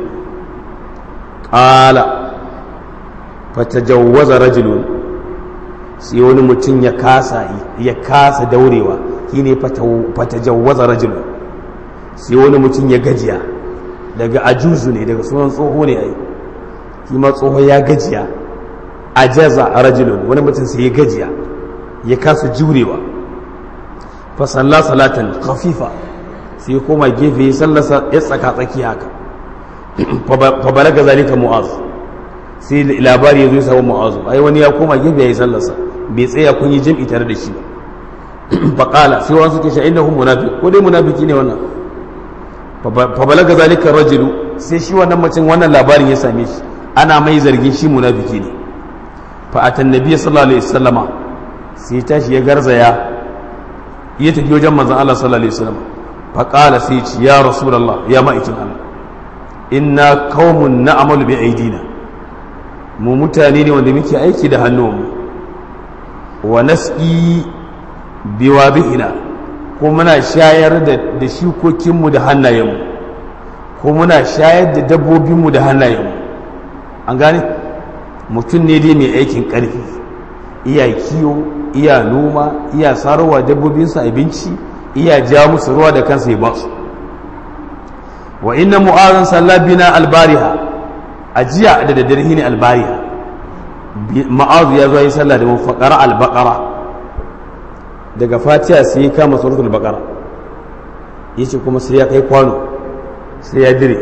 qala fatajawwaza rajulun, sai wani mutum ya kasa daurewa, shine fatajawwaza rajulun, sai wani mutum ya gajiya, daga ajuzu ne, daga sunan tsoho ne ai, shi ma tsoho ya gajiya. ajaza rajulun, wani mutum sai ya gajiya ya kasa jurewa. fa salla salatan khafifa, sai ya koma gefe ya sallasa ya tsaka tsaki haka. fa balaga zalika mu'az, sai labari ya zo ya samu mu'azu, ai wani ya koma gefe ya yi sallarsa, bai tsaya kun yi jam'i tare da shi ba. fa qala, sai wani suke sha innahu munafiq, ko dai munafiki ne wannan. fa balaga zalika rajulu, sai shi wannan mutum wannan labarin ya same shi, ana mai zargin shi munafiki ne. fa atan nabiy sallallahu alaihi wasallama, sai tashi ya garzaya ya tafi wajen manzon Allah sallallahu alaihi wasallam. fa qala, sai ce ya rasulullah, ya ma'aikin Allah, inna qaumun na'malu bi aidina, mu mutane ne wanda muke aiki da hannunmu. wa nasqi biwadihina, ko muna shayar da shukokinmu da hannayenmu, ko muna shayar da dabbobinmu da hannayenmu. an gane, mutum ne dai mai aikin ƙarfi, iya kiyo, iya noma, iya sararwa dabbobinsa abinci, iya ja musu ruwa da kansa ya ba su. wa inna mu'azan sallabina albariha, ajiya da daddare ne albariha. ma'azu ya zo yi sallah da mun faƙara al-baqara, daga fatiha sai ya kama suratul baqara, yace kuma sai ya kai kwano, sai ya dire.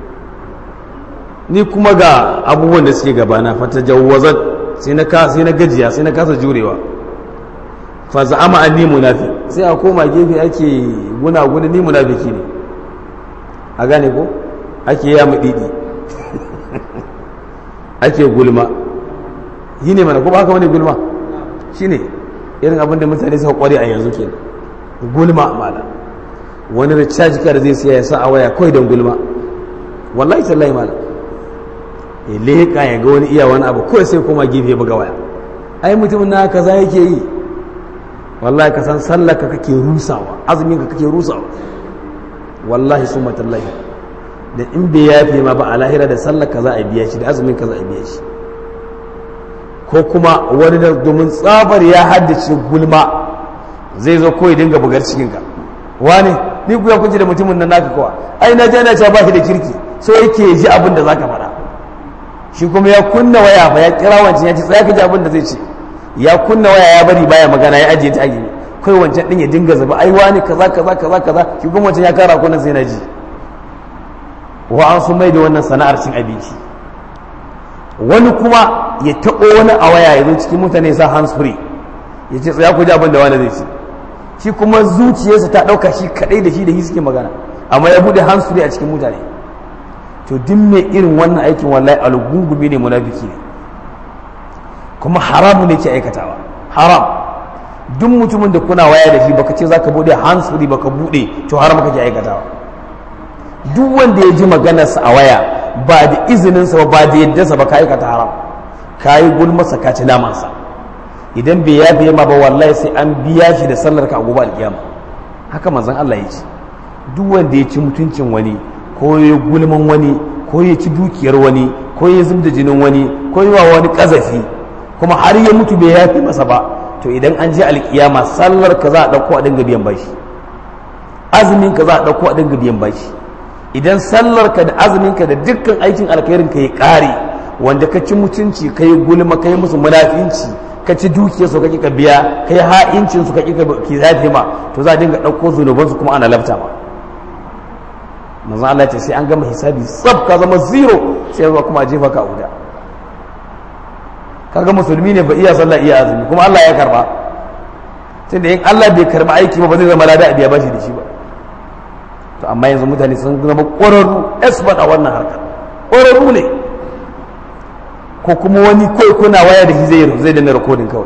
ni kuma ga abubuwan da suke gabana, fatajawwazat, sai na gajiya, sai na kasa jurewa. fa za'ama anni munafiq, sai a koma gefe ake guna ni munafiki ne. a gane ko ake ya mudidi ake gulma, yi ne mana, ko ba haka wani gulma shi ne irin abinda mutane suka kware a yanzu ke gulma. mala wani recharge card zai siya ya sa a waya kawai don gulma, wallahi tallahi mala, ya leƙa ya ga wani iya wani abu kawai sai koma gefe buga waya. ai mutumin na kaza yake yi, wallahi ka san sallaka kake rusawa, azumin ka kake rusawa, wallahi summa tallahi. da in bai yafe ma ba a lahira da sallaka za a biya shi, da azumin ka za a biya shi. ko kuma wani da domin tsabar ya haddace gulma zai zo kawai dinga bugar cikinka, wani ni ku ya kunci da mutumin nan naka kawa, ai na jana ce ba shi da kirki, so yake ji abin da zaka faɗa. shi kuma ya kunna waya fa, ya kira wancan ya ce tsaya ka ji abin da zai ce, ya kunna waya ya bari baya magana, ya ajiye ta a gini, kai wancan din ya dinga zaba, ai wani kaza shi kuma wancan ya kara kunan sai na ji. wa an su mai da wannan sana'ar cin abinci. wani kuma ya taɓo wani a waya ya zo cikin mutane sa hands free ya ce tsaya ku ji abin da wani zai ce, shi kuma zuciyarsa ta ɗauka shi kaɗai da shi suke magana, amma ya buɗe hands free a cikin mutane. to duk mai irin wannan aikin wallahi algungumi ne, munafiki ne, kuma haramu ne ke aikatawa, haram. duk mutumin da kuna waya da shi baka ce zaka buɗe hands free baka buɗe, to haram kake aikatawa. duk wanda ya ji maganarsa a waya ba da izininsa ba da yaddarsa ba ka aikata haram, ka yi gulmasa ka ci namansa. idan bai yafe ma ba wallahi sai an biya shi da sallar ka a gobe alkiyama. haka manzon Allah ya ce, duk wanda ya ci mutuncin wani, ko ya gulman wani, ko ya ci dukiyar wani, ko ya zubda jinin wani, ko ya wa wani kazafi, kuma har ya mutu bai yafe masa ba, to idan an je alkiyama sallar ka za a dauko a dinga biyan bashi, azumin ka za a dauko a dinga biyan bashi, idan sallarka da azuminka da dukkan aikin alkhairinka ya ƙare wanda ka ci mutunci ka yi gulma ka yi musu munafinci ka ci dukiyarsu ka ƙi ka biya ka yi ha'incinsu ka ƙi ka zafi ma to za a dinga ɗauko zunubansu kuma ana lafta ma manzon Allah ce sai an gama hisabi tsab ka zama zero sai zuwa kuma a jefa ka a wuta kaga musulmi ne ba iya sallah iya azumi kuma Allah ya karba tunda in Allah bai karba aiki ba zai zama lada a biya bashi da shi ba to amma yanzu mutane sun zama ƙwararru expert a wannan harkar ƙwararru ne ko kuma wani kawai kuna waya da shi zai danna rikodin kawai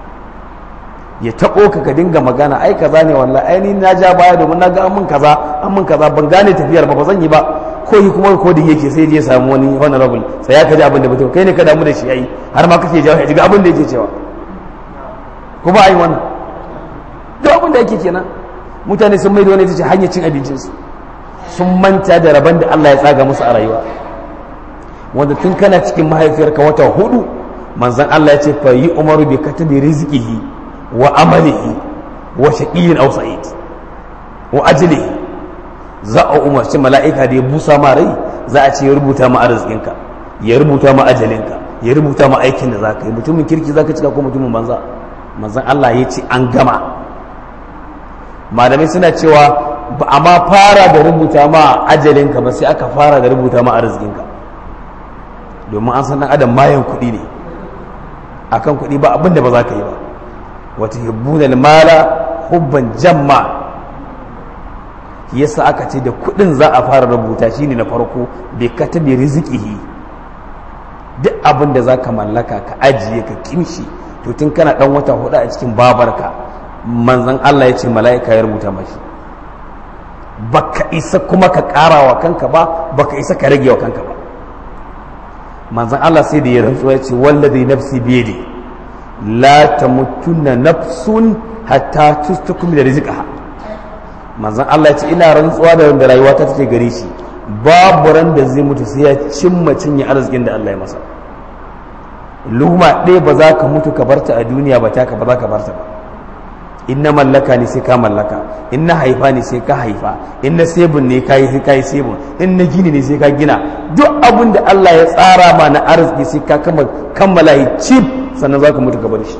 ya taɓo ka dinga magana ai kaza ne wallahi ai ni na ja baya domin na ga an mun kaza ban gane tafiyar ba zan yi ba ko yi kuma rikodin yake sai je samu wani honorable sai ya kaji abin da mutum kai ne ka damu da shi ai har ma kake jawo ya ga abin da yake cewa kuma ai wannan duk abin da yake kenan mutane sun mai da wani ita ce hanyar cin abincinsu sun manta da rabon da Allah ya tsaga musu a rayuwa wanda tun kana cikin mahaifiyarka wata 4 manzon Allah ya ce fa yi umaru bi katabi rizqihi wa amalihi wa shaqiyyin aw sa'id wa ajlihi za a umarci mala'ika da ya busa ma rai za a ce ya rubuta ma arzikinka ya rubuta ma ajalinka ya rubuta ma aikin da zaka yi mutumin kirki zaka cika ko mutumin banza manzon Allah ya ce an gama malamai suna cewa ba a ma fara da rubuta ma ajalinka ba sai aka fara da rubuta ma arzikinka domin an san dan adam mayan kuɗi ne akan kuɗi ba abin da ba za ka yi ba wata hibbunal mala hubban jamma yasa aka ce da kuɗin za a fara rubuta shine na farko bai katabi rizqihi duk abin da za ka mallaka ka ajiye ka kimshi to tun kana dan wata 4 a cikin babarka manzan Allah ya ce mala'ika ya rubuta mashi baka isa kuma ka ƙara wa kanka ba baka isa ka rage wa kanka ba manzan Allah sai da ya rantsuwa ya ce wallazi nafsi biyadi la tamutunna nafsun hatta tustakum da rizqaha manzan Allah ya ce ina rantsuwa da wanda rayuwa ta take gare shi babu ran da zai mutu sai ya cimma cinye arzikin da Allah ya masa luma ɗaya ba za ka mutu ka barta a duniya ba taka ba za ka barta ba in na mallaka ne sai ka mallaka in na haifa ne sai ka haifa in na sebun ne ka yi sai ka yi sebun in na gini ne sai ka gina duk abin da Allah ya tsara ma na arziki sai ka kammala yi cif sannan za ka mutu ka bar shi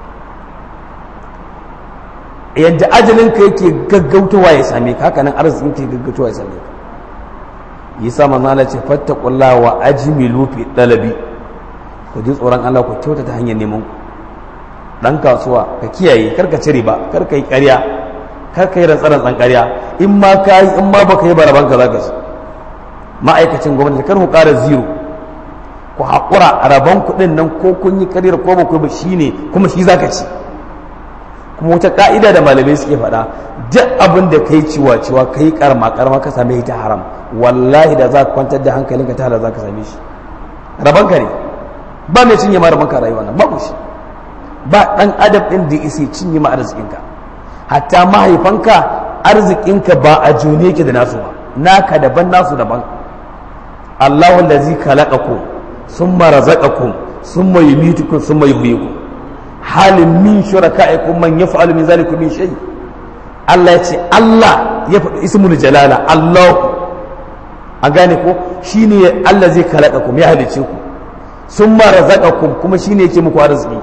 yadda ajalinka yake gaggautowa ya same ka haka nan arzikin ke gaggautowa ya same ka yi sa manzo Allah ce fattaqullaha wa ajmilu fi talabi ku ji tsoron Allah ku kyautata hanyar neman ku dan kasuwa ka kiyaye karka cire ba karka yi ƙarya karka yi rantsarantsan ƙarya in ma ka yi in ma baka yi baraban ka zaka ci ma'aikacin gwamnati kar ku ƙara zero ku haƙura a rabon kuɗin nan ko kun yi ƙaryar ko ba ku ba shine kuma shi zaka ci kuma wata ka'ida da malamai suke faɗa duk abin da kai ciwa kai karma ka same ta haram wallahi da za ka kwantar da hankalinka ta halar za ka same shi rabon ka ne ba mai cinye ma rabon ka rayuwa nan babu shi ba ɗan adam ɗin da isa cinye ma arzikinka hatta mahaifanka arzikinka ba a jone yake da nasu ba naka daban nasu daban Allahu allazi khalaqakum summa razaqakum summa yumitukum summa yuhyikum halin min shuraka'ikum man yaf'alu min zalikum min shay Allah ya ce Allah ya faɗi ismul jalala Allah an gane ko shine Allah zai khalaqakum ya halice ku summa razaqakum kuma shine yake muku arziki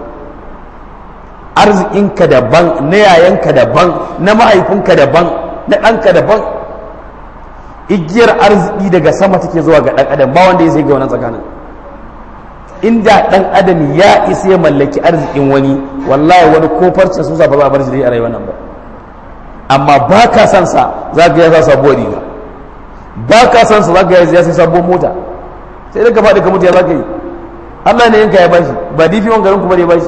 arzikinka daban na yayanka daban na mahaifinka daban na ɗanka daban igiyar arziki daga sama take zuwa ga ɗan adam ba wanda ya sai ga wannan tsakanin inda ɗan adam ya isa ya mallaki arzikin wani wallahi wani ko farcen susa ba za a bar shi a rayuwar nan ba amma ba ka san sa za ka ya sa sabuwar riga ba ka san sa za ka ya sai sabuwar mota sai daga faɗi ka mutu ya za ka yi Allah ne yanka ya bashi ba difi wani garin kuma ne bashi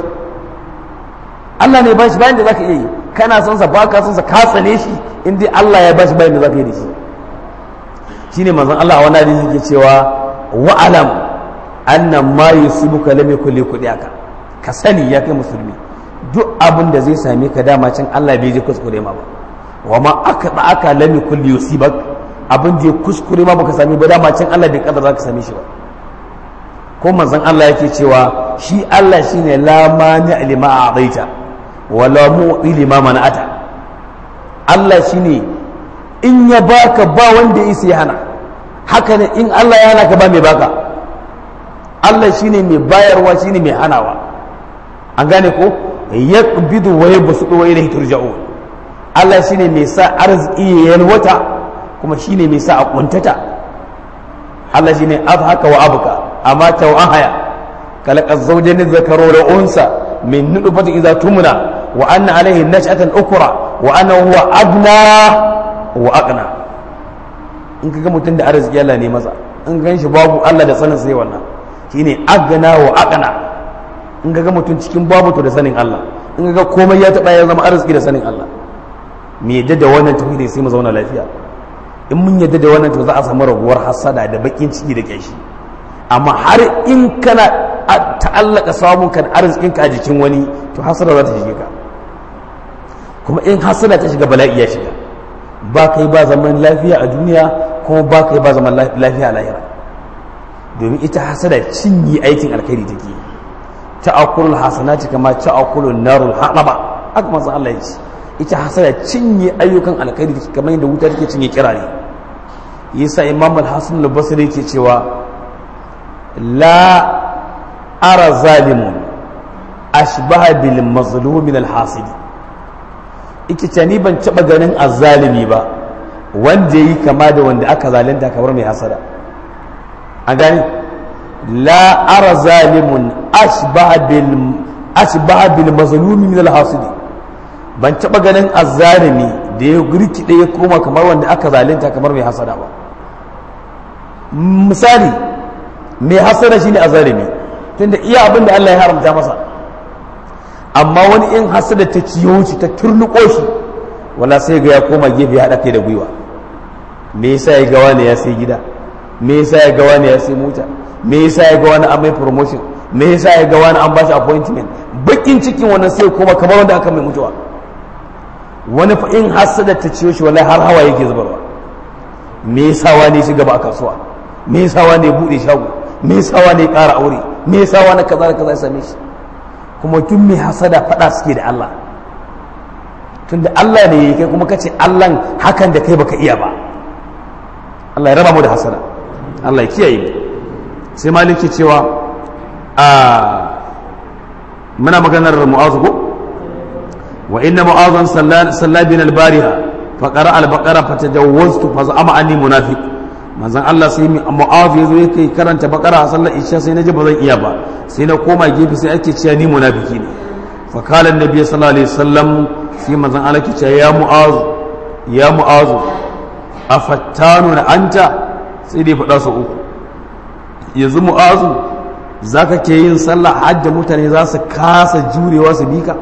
Allah ne bashi bayan da za ka iya yi kana san sa ba ka san sa ka tsane shi in dai Allah ya bashi bayan da za ka yi da shi shine manzon Allah a wani hadisi yake cewa wa'alam annan ma yusibuka lam yakul yakudaka ka sani ya kai musulmi duk abin da zai same ka dama can Allah bai je kuskure ma ba wa ma aka lam yakul yusibak abin da ya kuskure ma baka same ba dama can Allah bai kadar zaka same shi ba ko manzon Allah yake cewa shi Allah shine la mani lima a'taita wa la mu'ti lima mana'ata Allah shine in ya baka ba wanda ya isa ya hana haka ne in Allah ya hana ka ba mai baka. Allah shine mai bayarwa shine mai hanawa. An gane ko yaqbidu wa yabsutu wa ilayhi turja'un. Allah shine mai sa arziki ya yalwata kuma shine mai sa a kuntata. Allah shine azhaka wa abka amata wa ahya khalaqa az-zawjayn adh-dhakara wal unsa min nutfatin idha tumna wa anna alayhi nash'atan ukra wa anna huwa agna wa aqna. in kaga mutum da arziki Allah ne masa, in gan shi babu Allah da sanin sai wannan shine agna wa aqna. in kaga mutum cikin babu to da sanin Allah, in kaga komai ya taba ya zama arziki da sanin Allah. mu yadda da wannan tauhidi sai mu zauna lafiya. in mun yadda da wannan to za a samu raguwar hasada da bakin ciki da kyashi. amma har in kana ta'allaka samun kan arzikin ka a jikin wani to hasada za ta shige ka, kuma in hasada ta shiga bala'i ya shiga. ba kai ba zaman lafiya a duniya kuma ba kai ba zaman lafiya a lahira. domin ita hasada cinye aikin alkhairi take, ta'akulul hasanati kama ta'akulun narul haqaba. haka manzo Allah ya ce ita hasada cinye ayyukan alkhairi take kamar yadda wuta take cinye kirare. yasa Imam al-Hasan al-Basri yake cewa la ara zalimun ashbaha bil mazlum min al-hasidi. ike ni ban taba ganin azzalimi ba wanda yi kama da wanda aka zalunta kamar mai hasada. a gani la ara zalimun ashbaha bil mazlum min al-hasidi. ban taba ganin azzalimi da ya rikide ya koma kamar wanda aka zalunta kamar mai hasada ba. misali mai hasada shine azzalimi tunda iya abin da Allah ya haramta masa, amma wani in hasada ta ciyo shi ta turnuko shi wala sai ga ya koma gefe ya haɗa kai da gwiwa. me yasa ya ga wani ya sai gida, me yasa ya ga wani ya sai mota, me yasa ya ga wani an mai promotion, me yasa ya ga wani an bashi appointment. bakin cikin wannan sai koma kamar wanda aka mai mutuwa. wani fa in hasada ta ciyo shi wallahi har hawa yake zubarwa. me yasa wani shi gaba a kasuwa, me yasa wani ya bude shago, me yasa wani ya ƙara aure, me yasa wani kaza da kaza ya same shi. kuma tun mai hasada faɗa suke da Allah, tun da Allah ne ya kai kuma kace Allah hakan da kai baka iya ba. Allah ya raba mu da hasada, Allah ya kiyaye mu. sai maliki cewa muna maganar mu'azu ko wa inna mu'azan sallabin albariha fa qara al-baqara fa tajawwaztu fa za'ama anni munafiq. manzon Allah sai mu'azu yazo yake karanta baqara a sallar isha sai naji ba zan iya ba, sai na koma gefe sai ake cewa ni munafiki ne. fa qala annabi sallallahu alaihi wasallam sai manzon Allah ke cewa ya mu'azu afattanu anta, sai dai faɗa su uku. yanzu mu'azu zaka ke yin sallah hajja mutane za su kasa jurewa su bika,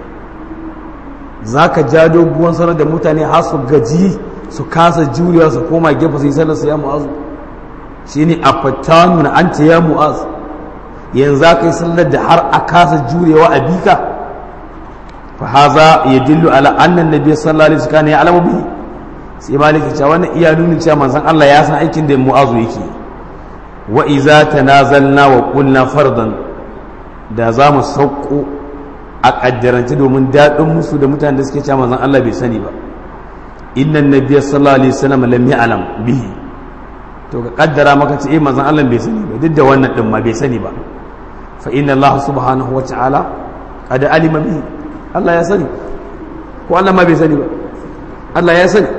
zaka ja doguwan sallar da mutane har su gaji su kasa jurewa su koma gefe su yi sallar su ya mu'azu. shine afattanu anta ya mu'az, yanzu zaka yi sallar da har a kasa jurewa a bika. fa haza yadullu ala anna an-nabiy sallallahu alaihi wasallam ya alamu bihi. sai maliki cewa wannan iya nuna cewa manzon Allah ya san aikin da mu'azu yake. wa iza tanazalna wa qulna fardan, da za mu sauko a kaddarance domin daɗin musu da mutanen da suke cewa manzon Allah bai sani ba. innan nabiy sallallahu alaihi wasallam lam ya'lam bihi, to ka kaddara maka ce manzon Allah bai sani ba, duk da wannan din ma bai sani ba. fa inna Allah subhanahu wa ta'ala qad alima bihi, Allah ya sani ko Allah ma bai sani ba, Allah ya sani.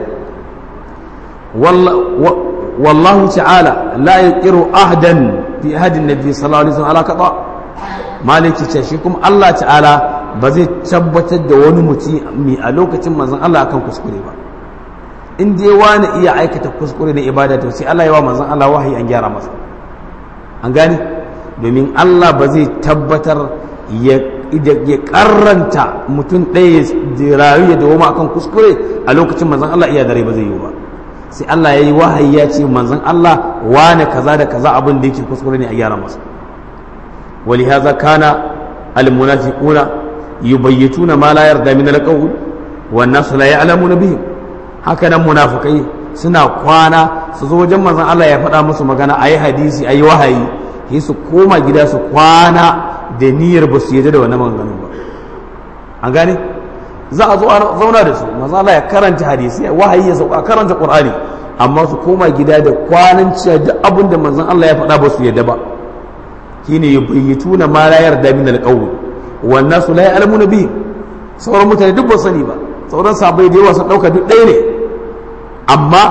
wallahu ta'ala la yaqiru ahdan fi ahadin nabi sallallahu alaihi wasallam ala qada. maliki ce shi kuma Allah ta'ala ba zai tabbatar da wani mutumi a lokacin manzon Allah akan kuskure ba. in dai wani iya aikata kuskure na ibada to sai Allah ya wa manzon Allah wahayi an gyara masa. an gane, domin Allah ba zai tabbatar ya karranta mutum ɗaya da rayu ya dawo akan kuskure a lokacin manzon Allah iya dare ba zai yi ba. sai Allah ya yi wahayi ya ce manzon Allah wane kaza da kaza abin da yake kuskure ne a gyara masa. ولهذا كان المنافقون يبيتون ما لا يرضى من القول والناس لا يعلمون به. هكذا منافقين suna kwana su zo wajen manzon Allah ya faɗa musu magana ayi hadisi ayi wahayi, sai su koma gida su kwana da niyyar ba su yarda da wannan maganganun ba. an gane, za a zo a zauna da su manzon Allah ya karanta hadisi wahayi ya sauka karanta Qur'ani amma su koma gida da kwanan cewa duk abin da manzon Allah ya faɗa ba su yadda ba shine yubayyituna ma la yarda min alqawl wan nasu la ya'lamuna bi sauran mutane duk ba sani ba sauran sahabbai da yawa sun dauka duk ɗaya ne amma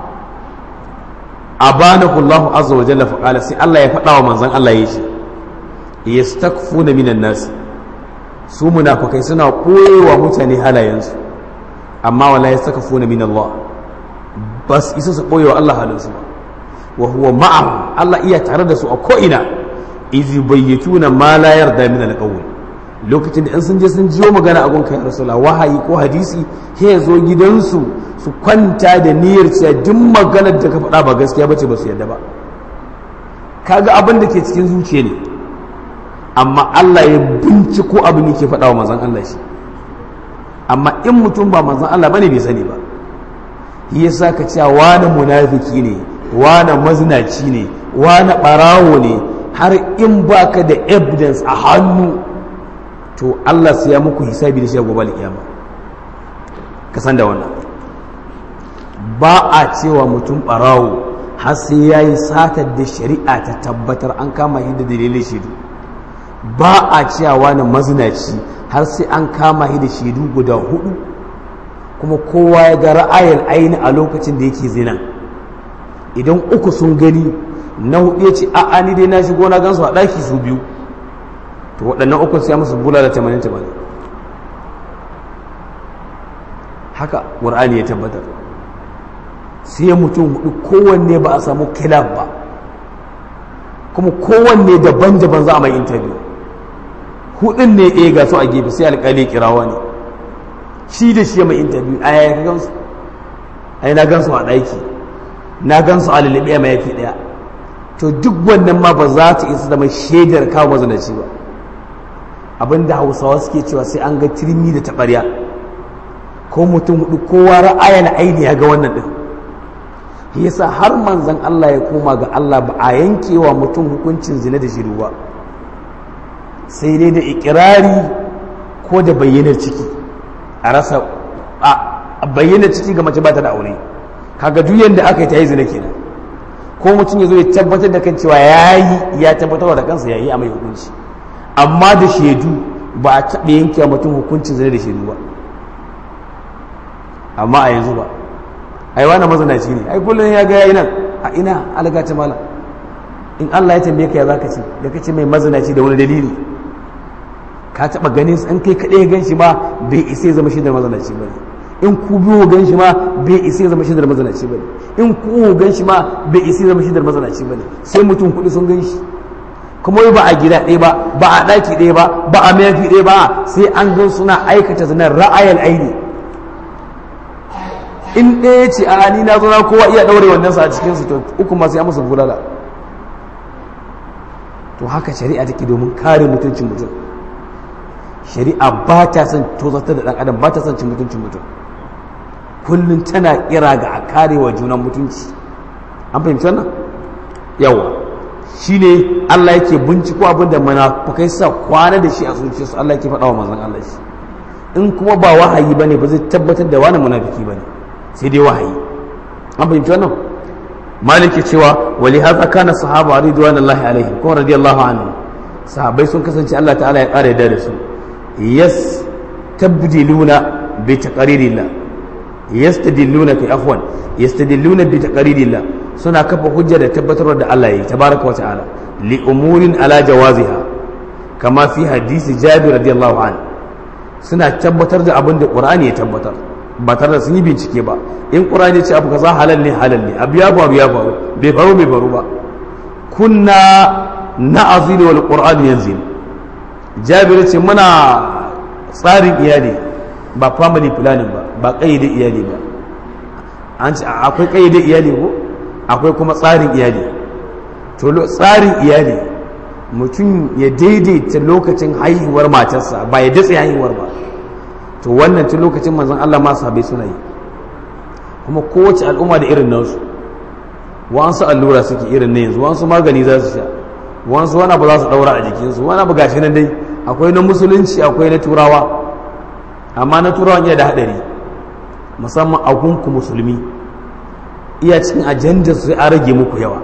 abanahu Allah azza wa jalla fa qala sai Allah ya faɗa wa manzon Allah yayi shi yastakfuna minan nas su munafikai suna koyewa mutane halayensu amma wala yastakfuna min Allah bas isa su koyewa Allah halinsu ba wa huwa ma'ahum Allah iya tare da su a ko'ina iz yubayyituna ma la yarda min alqawl lokacin da in sun je sun jiyo magana a gonka ya rasulullah wahayi ko hadisi sai ya zo gidansu su kwanta da niyyar cewa duk maganar da ka faɗa ba gaskiya bace ba su yarda ba kaga abin da ke cikin zuciya ne amma Allah ya binciko abin da ke faɗa wa manzon Allah shi amma in mutum ba manzon Allah bane bai sani ba shi yasa ka cewa wani munafiki ne wani mazinaci ne wani barawo ne har in baka da evidence a hannu to Allah sai ya muku hisabi da shi gobe alkiyama ka san da wannan ba a cewa mutum barawo har sai yayi satar da shari'a ta tabbatar an kama shi da dalilin shaidu ba a cewa wani mazinaci har sai an kama shi da shaidu guda 4 kuma kowa ya ga ra'ayar aini a lokacin da yake zina idan 3 sun gani na 4 ya ce a'a ni dai na shigo na gansu a ɗaki su 2 to waɗannan 3 sai musu bula da 80 haka ƙur'ani ya tabbatar sai mutum 4 kowanne ba a samu kilab ba kuma kowanne daban-daban za a mai interview 4 ne ga su a gefe sai alƙali kirawa ne shi da shi mai interview a yaya ka gansu ai na gansu a ɗaki na gansu a lalabe mai yafi ɗaya to duk wannan ma ba za ta isa zama shaidar kawo mazanaci ba abinda hausawa suke cewa sai an ga turmi da taɓarya ko mutum 4 kowa ra'ayin aini ya ga wannan ɗin yasa har manzon Allah ya koma ga Allah ba a yankewa mutum hukuncin zina da shiru ba sai dai da ikirari ko da bayyanar ciki a rasa a bayyana ciki ga mace ba ta da aure kaga duk yanda aka yi ta yi zina kenan ko mutum ya zo ya tabbatar da kan cewa ya tabbatar da kansa yayi a mai hukunci amma da shaidu ba a taɓa yanke wa mutum hukuncin zina da shaidu ba amma a yanzu ba ai wani mazanaci ne ai kullum ya ga yayi nan a ina alaga ta mala in Allah ya tambaye ka ya zaka ce da kace mai mazanaci da wani dalili ka taba ganin an kai kadai ya ganshi ma bai isa ya zama shi da mazanaci bane in ku biyo ganshi ma bai isa ya zama shi da mazanaci bane in ku ganshi ma bai isa ya zama shi da mazanaci bane sai mutum 4 sun ganshi kuma ba a gida ɗaya ba a ɗaki ɗaya ba a mayafi ɗaya ba sai an gan suna aikata zinar ra'ayal aini in ɗaya ce a ni na zo na kowa iya ɗaure wannan sa a cikin su to 3 ma sai an musu bulala to haka shari'a take domin kare mutuncin mutum shari'a ba ta son tozartar da ɗan adam ba ta son cin mutuncin mutum kullum tana kira ga a kare wa junan mutunci an fahimci wannan yawa shine Allah yake binciko abin da munafikai sa kwana da shi a zuciyarsu Allah yake faɗa wa manzon Allah shi in kuma ba wahayi bane ba zai tabbatar da wani munafiki bane sai dai wahayi an fahimci wannan maliki cewa wali hadha kana sahaba ridwanullahi alaihim ko radiyallahu anhu sahabbai sun kasance Allah ta'ala ya kare da su yastabdiluna bi taqririllah yastadilluna fi afwan yastadilluna bi taqririllah suna kafa hujja da tabbatar da Allah yayi tabaraka wa ta'ala li umurin ala jawaziha kama fi hadisi Jabir radiyallahu anhu suna tabbatar da abin da Qur'ani ya tabbatar ba tare da sun yi bincike ba in Qur'ani ya ce abu kaza halal ne abu ya faru bai faru ba kunna na'zilu wal Qur'an yanzil Jabir ce muna tsarin iyali ba family planning ba kayyade iyali ba an ce akwai kayyade iyali ko akwai kuma tsarin iyali to tsarin iyali mutum ya daidaita lokacin haihuwar matarsa ba ya datse haihuwar ba to wannan tun lokacin manzon Allah ma sahabbai suna yi kuma kowace al'umma da irin nasu wa'ansu allura suke irin na yanzu wa'ansu magani za su sha wa'ansu wani abu za su daura a jikinsu wani abu gashi nan dai akwai na musulunci akwai na turawa amma na turawa yana da hadari musamman a gunku musulmi iya cikin ajandar su a rage muku yawa,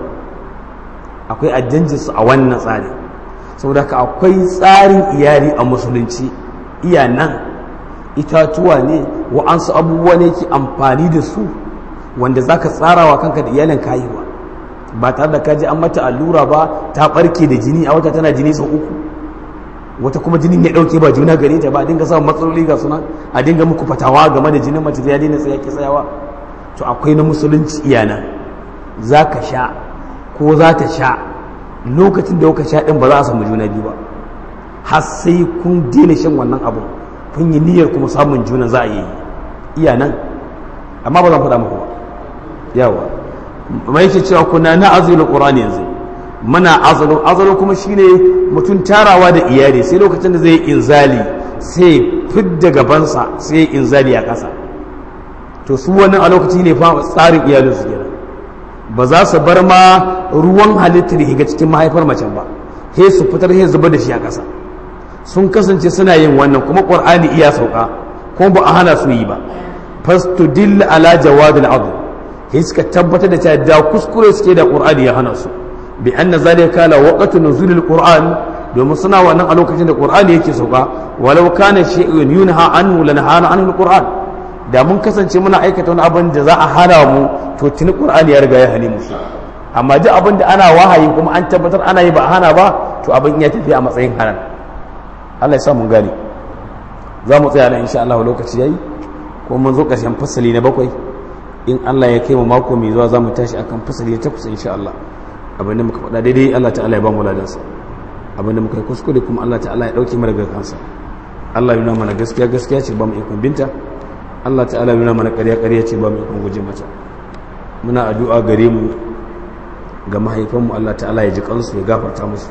akwai ajandar su a wannan tsari. Saboda ka akwai tsarin iyali a musulunci iya nan, itatuwa ne wa'ansu abubuwa ne ke amfani da su wanda za ka tsara wa kanka da iyalin kayiwa ba tare da kaji an mata allura ba ta barke da jini a wata tana jini sau 3, wata kuma jinin ya dauke ba juna gare ta ba, a dinga samun matsaloli ga suna, a dinga muku fatawa game da jinin mace da ya daina tsaye ki tsayawa. To akwai na musulunci iyana za ka sha ko za ta sha, lokacin da kuka sha din ba za a samu juna biyu ba har sai kun daina shan wannan abu, kun yi niyyar kuma samun juna za a yi iyanan, amma ba zan faɗa muku ba. yawa mai yake cewa kuna na azulul qur'ani yanzu muna azalu kuma shine mutum tarawa da iyali sai lokacin da zai inzali sai fidda gabansa sai inzali a ƙasa. to su wannan a lokaci ne fa tsarin iyalin su kenan, ba za su bar ma ruwan halittar higa cikin mahaifar macen ba, he su fitar he zubar da shi a ƙasa. sun kasance suna yin wannan kuma qur'ani iya sauka kuma ba a hana su yi ba. fastudil ala jawadil adl, he suka tabbatar da cewa da kuskure suke da qur'ani ya hana su, bi anna zalika la waqtu nuzulil qur'an, domin suna wannan a lokacin da qur'ani yake sauka. walau kana shay'un yunha anhu lanahana anhu alquran, da mun kasance muna aikata wani abin da za a hana mu to tuni qur'ani ya riga ya hane mu shi. amma duk abin da ana wahayi kuma an tabbatar ana yi ba a hana ba, to abin ya tafi a matsayin haram. Allah ya sa mun gane. za mu tsaya nan insha Allah, lokaci yayi ko mun zo ƙarshen fasali na 7. in Allah ya kai mu mako mai zuwa za mu tashi akan fasali na 8 insha Allah. abin da muka faɗa daidai Allah ta'ala ya ba mu ladansa, abin da muka yi kuskure kuma Allah ta'ala ya ɗauke mana daga kansa. Allah ya nuna mana gaskiya gaskiya ce ba mu ikon binta, Allah ta'ala ya nuna mana ƙarya ƙarya ce ba mu ikon guje mata. muna addu'a gare mu ga mahaifanmu, Allah ta'ala ya ji kansu ya gafarta musu,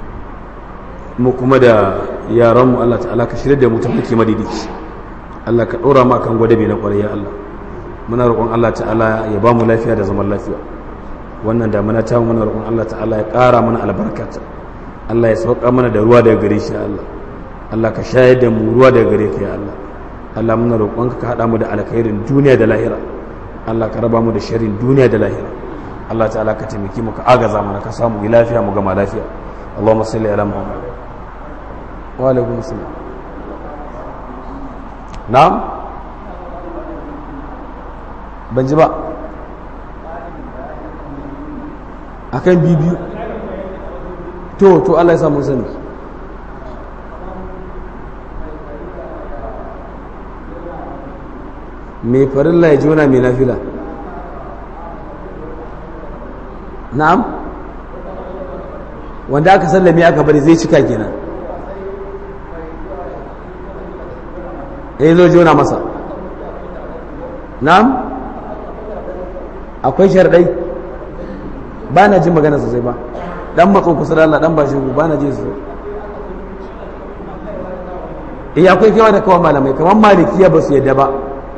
mu kuma da yaranmu Allah ta'ala ka shirya da mu ta muke madidici, Allah ka ɗora ma kan gwadabe na ƙwarai ya Allah. muna roƙon Allah ta'ala ya ba mu lafiya da zaman lafiya. wannan damuna ta muna roƙon Allah ta'ala ya ƙara mana albarkata, Allah ya sauka mana da ruwa daga gare shi ya Allah. Allah ka shayar da mu ruwa daga gare ka ya Allah. Allah muna roƙon ka haɗa mu da alkhairin duniya da lahira, Allah ka raba mu da sharrin duniya da lahira. Allah ta'ala ka taimaki mu ka agaza mana ka samu lafiya mu gama lafiya. Allahumma salli ala Muhammad. Wa alaikum assalam. Na'am, ban ji ba. akan bibiyu to Allah ya samu sani. mai farilla ya jona mai nafila. na'am, wanda aka sallame aka bari zai cika kenan, zo jona masa. na'am, akwai sharɗai ba na jin magana sosai ba, dan matso kusa da Allah dan ba shi ba na ji sosai. akwai kewa da kawan malamai kamar malikiya ba su yadda ba.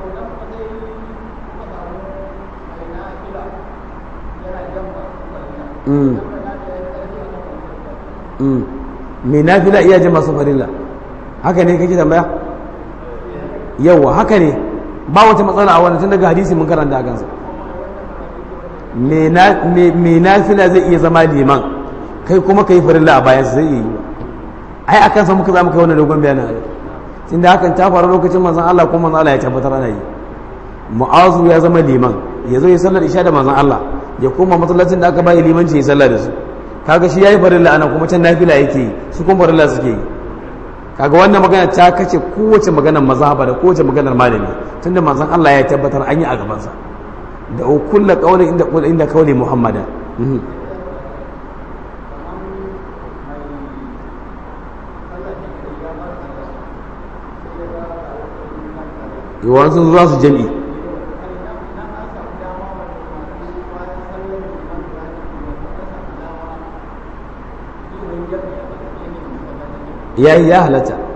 mai nafila iya jin masu farilla, haka ne kake tambaya? yawa haka ne, ba wata matsala a wannan tun daga hadisi mun karanta a kansa. mai nafila zai iya zama liman, kai kuma ka yi farilla a bayansa zai yi. ai a kansa muka za mu kai wannan dogon bayanin a yau, tun da hakan ta faru lokacin manzan Allah ko manzan Allah ya tabbatar ana yi. Mu'azu ya zama liman, ya zo ya sallar isha da manzan Allah, ya koma masallacin da aka bayi limanci ya sallar da su. kaga shi yayi farilla ana kuma can nafila yake yi, su kuma farilla suke yi. kaga wannan magana ta kace kowace maganar mazhaba da kowace maganar malami, tunda manzon Allah ya tabbatar an yi a gaban sa. da kullu qawli inda qawli Muhammada. yawan sun za su jami'i. ya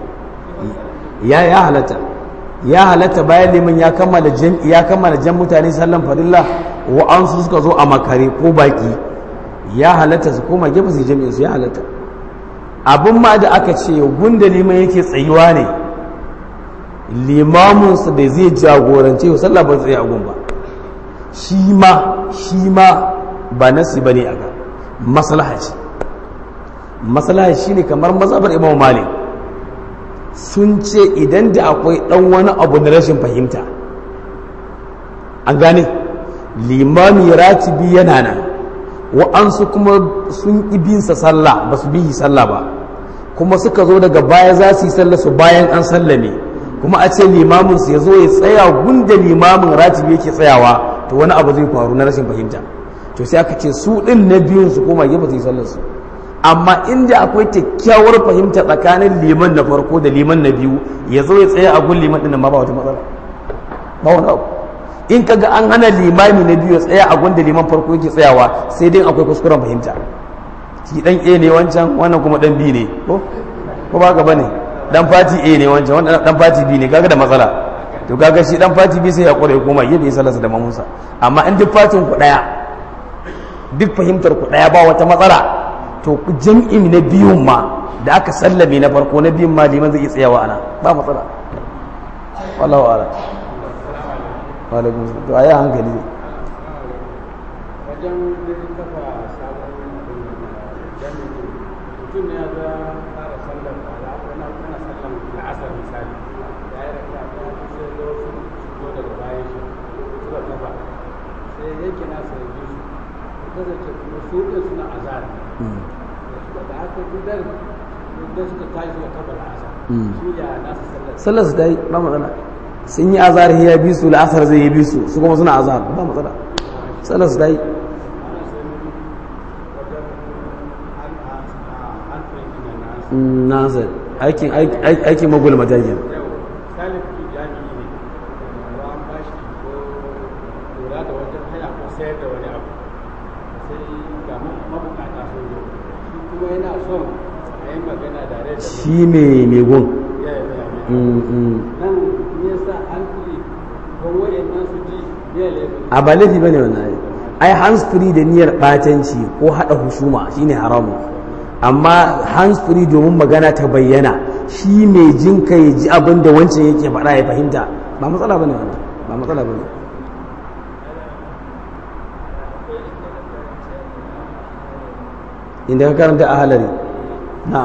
halatta bayan liman ya kammala jan mutane sallan farilla wa an su suka zo a makare ko baki, ya halatta su koma gefe su jami'in su, ya halatta. abin ma da aka ce gunda liman yake tsayuwa ne, limaminsa da zai jagorance yau sallah ba tsaye a gun ba, shi ma ba nasi ba ne a ga maslaha ce. Maslaha shi ne kamar mazhabar Imam Malik sun ce idan da akwai ɗan wani abu na rashin fahimta, an gane limami ratibi yana nan, wa'ansu kuma sun ibinsa sallah ba su bihi sallah ba, kuma suka zo daga baya za su yi sallah su bayan an sallame, kuma a ce limamin su ya zo ya tsaya gunda limamin ratibi yake tsayawa, to wani abu zai faru na rashin fahimta. To sai aka ce su ɗin na biyun su koma gefe su yi sallar su. Amma inda akwai kyakkyawar fahimta tsakanin liman na farko da liman na biyu, ya zo ya tsaya a gun liman ɗin ma ba wata matsala, ba wani abu. In kaga an hana limami na biyu ya tsaya a gun da liman farko yake tsayawa, sai dai akwai kuskuren fahimta. Shi dan A ne wancan, wannan kuma dan B ne, ko ba ka bane? Dan fati A ne wancan, wannan dan fati B ne, kaga da matsala. To kaga shi dan fati B sai ya kore koma gefe ya sallarsa da mamunsa. Amma in duk fatin ku daya, duk fahimtar ku daya ba wata matsala, to jam'in na biyun ma da aka sallame na farko na biyun ma liman zai iya tsayawa ana ba matsala. Wallahu a'lam. Wa alaikum salam. To ayi hankali. Wajen da kafa sabon jami'i mutum ne ya ga fara sallar ana sallar la'asar misali, ya yi raka ta sai da wasu zo daga bayan shi suka kafa sai yake nasa ya bi su kasance kuma su ɗin suna azhar da aka gudar da suka tashi da kafa la'asar su ya nasa sallar su dai ba matsala. Sun yi azhar ya bi su, la'asar zai yi bi su, su kuma suna azhar ba matsala. Sallar su dai nazar aikin magulmata ke shi mai gun a ba laifi ba ne wannan ai hands free da niyyar ɓatanci ko haɗa husuma shine haramun, amma hands free domin magana ta bayyana shi mai jin ka ya ji abin da wancan yake faɗa ya fahimta ba matsala bane wannan, ba matsala bane. Inda ka karanta a halari na'am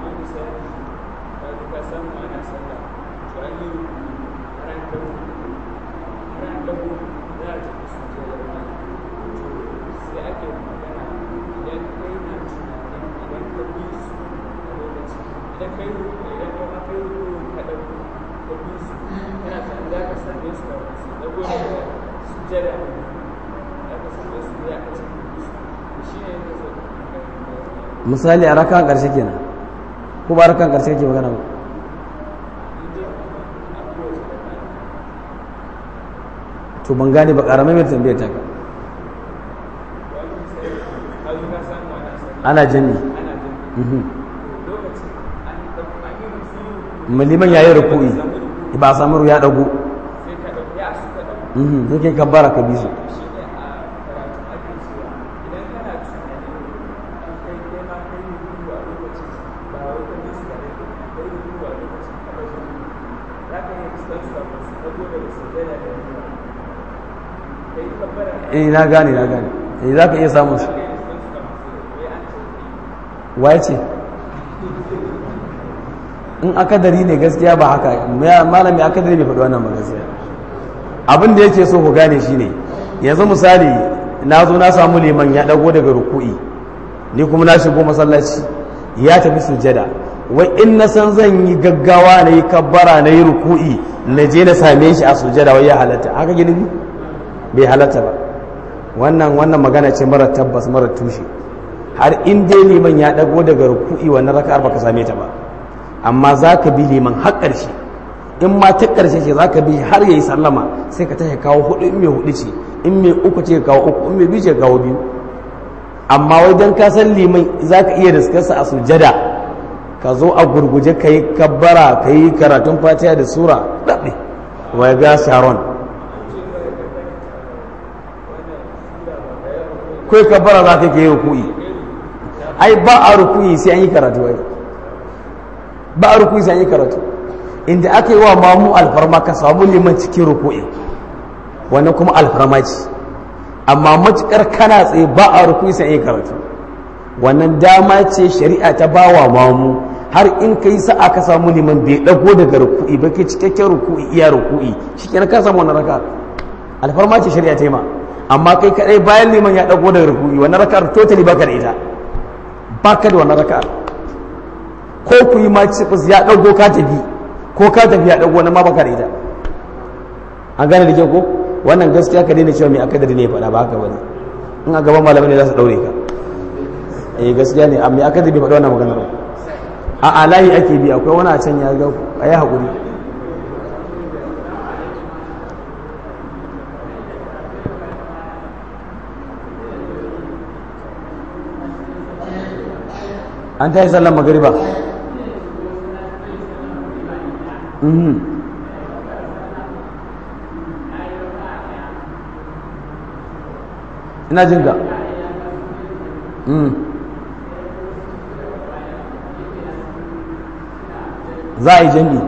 misali a rakan ƙarshe kenan ko ba rakan ƙarshe ke magana ba? To ban gane ba, ƙaramai mai tambayar ta ka. Ana jami maliman ya yi rukui ba a samu ya ɗagu yake kabbara ka bisu. Na gane za ka iya samun su. Waye ce in akadari ne gaskiya ba haka, malami akadari bai faɗi wannan ba gaskiya. Abin da yake so ku gane shi ne, yanzu misali na zo na samu liman ya ɗago daga ruku'i, ni kuma na shigo masallaci ya tafi sujada, wai in na san zan yi gaggawa na yi kabbara na yi ruku'i na je na same shi a sujada, wai ya halatta haka gini bai halatta ba. Wannan magana ce mara tabbas mara tushe. Har in dai liman ya dago daga ruku'i wannan raka'ar baka same ta ba, amma zaka bi liman har ƙarshe. In ma ta ƙarshe ce zaka bi har yayi sallama, sai ka tashi kawo hudu in mai hudu ce, in mai uku ce kawo uku, in mai biyu ce kawo biyu. Amma wai dan ka san liman zaka iya riskarsa a sujada, ka zo a gurguje kai kabbara kai karatun Fatiha da sura daɗe wai ga Sharon kai kabbara za ka ke ruku'i. Ai ba a ruku'i sai an yi karatu, ai ba a ruku'i sai an yi karatu. Inda aka yi wa mamu alfarma ka samu liman cikin ruku'i, wannan kuma alfarma ce. amma matukar kana tsaye ba a ruku'i sai yi karatu. Wannan dama ce shari'a ta bawa mamu, har in kai sa'a ka samu liman bai dago daga ruku'i ba, kai cikakken ruku'i iya ruku'i, shikenan ka samu wannan raka'a. Alfarma ce shari'a ta yi ma, amma kai kadai bayan liman ya dago daga ruku'i, wannan raka'ar totally baka da ita, baka da wannan raka'ar. Ko ku yi ma cifis ya dago ka tafi, ko ka tafi ya dago wannan ma baka da ita. An gane da kyau ko? Wannan gaskiya ka daina cewa mai akadari ne ya faɗa, ba haka bane. In a gaban malamai ne za su daure ka. Gaskiya ne, amma akadari bai faɗa wannan maganar ba. A layi ake bi, akwai wani a can ya ga a yi haƙuri. An ta yi sallan magariba. Ina jin ka. Za a yi jami'i.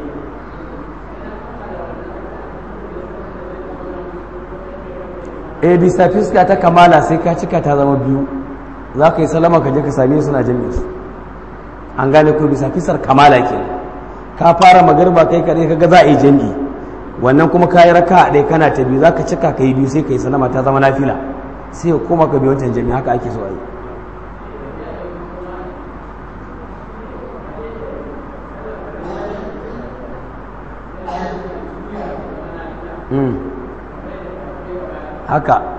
Bisa fiska ta kamala sai ka cika ta zama biyu, za ka yi salama ka je ka same suna jami'i su. An gane ko bisa fisar kamala ke, ka fara magarba kai kaɗai kaga za a yi jami'i, wannan kuma ka yi raka a ɗaya kana ta biyu, za ka cika ka yi biyu sai ka yi salama ta zama nafila, sai kuma ka bi wancan jami'i, haka ake so a yi. Haka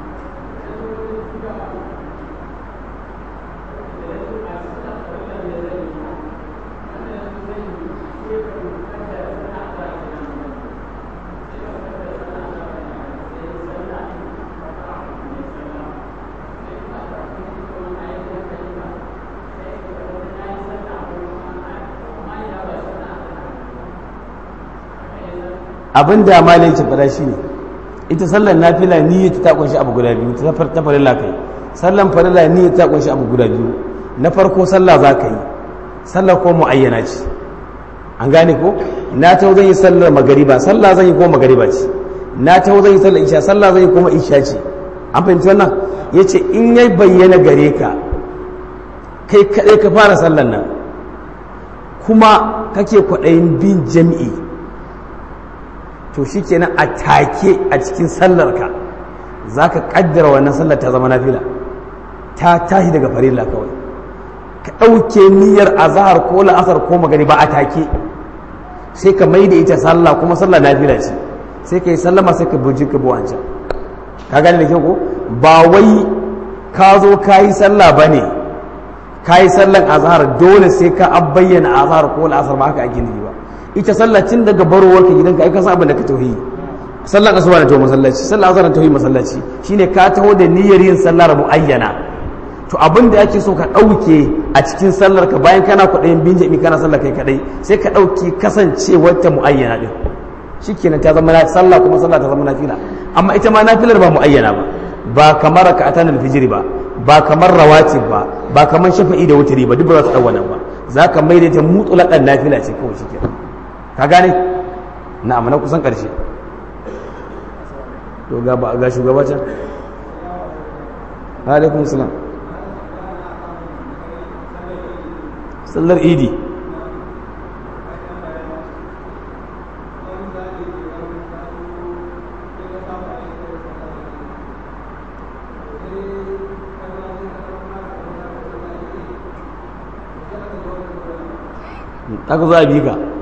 abin da malai ce fada shi ne, ita sallar nafila niyyata ta kunshi abu guda biyu, ta farilla kai. Sallar farilla niyyata ta kunshi abu guda biyu. Na farko sallah za ka yi, sallar ko muayyana ce. An gane ko? Na ta zan yi sallar magariba, sallah zan yi ko magariba ce. Na ta zan yi sallar isha, sallah zan yi kuma isha ce. An fahimci wannan? Yace in ya bayyana gare ka, kai kadai ka fara sallar nan, kuma kake kwaɗayin bin jami'i, to shi kenan a take a cikin sallarka za ka ƙaddara wannan sallar ta zama nafila, ta tashi daga farilla kawai, ka ɗauke niyyar azahar ko la'asar ko magariba a take, sai ka mai da ita sallah, kuma sallah nafila ce, sai ka yi sallama sai ka buji ka buwa can. Ka gane da kyau ko? Ba wai ka zo ka yi sallah ba ne, ka yi sallan azahar dole sai ka bayyana azahar ko la'asar, ba haka ake nufi ba. Ita sallacin daga barowar ka gidanka ai ka san abin da ka tauhidi. Sallan asuba na tawo masallaci, sallan azhar na tawo masallaci, shine ka taho da niyyar yin sallar muayyana. To abin da ake so ka dauke a cikin sallar ka, bayan kana kudayin bin jami'i kana sallar kai kadai, sai ka dauke kasancewar ta muayyana din. Shikenan ta zama sallah, kuma sallah ta zama nafila. Amma ita ma nafilar ba muayyana ba, ba kamar raka'atan al-fajr ba kamar rawatib ba kamar shafa'i da wutri ba, duk ba za ta dau wannan ba. Zaka mai da ta mutlaqan nafila ce kawai shikenan. Ka gane? Na'am, na kusan ƙarshe. To ga shugaba can. Alaikum salam. Sallar idi. Aka zo a bi ka.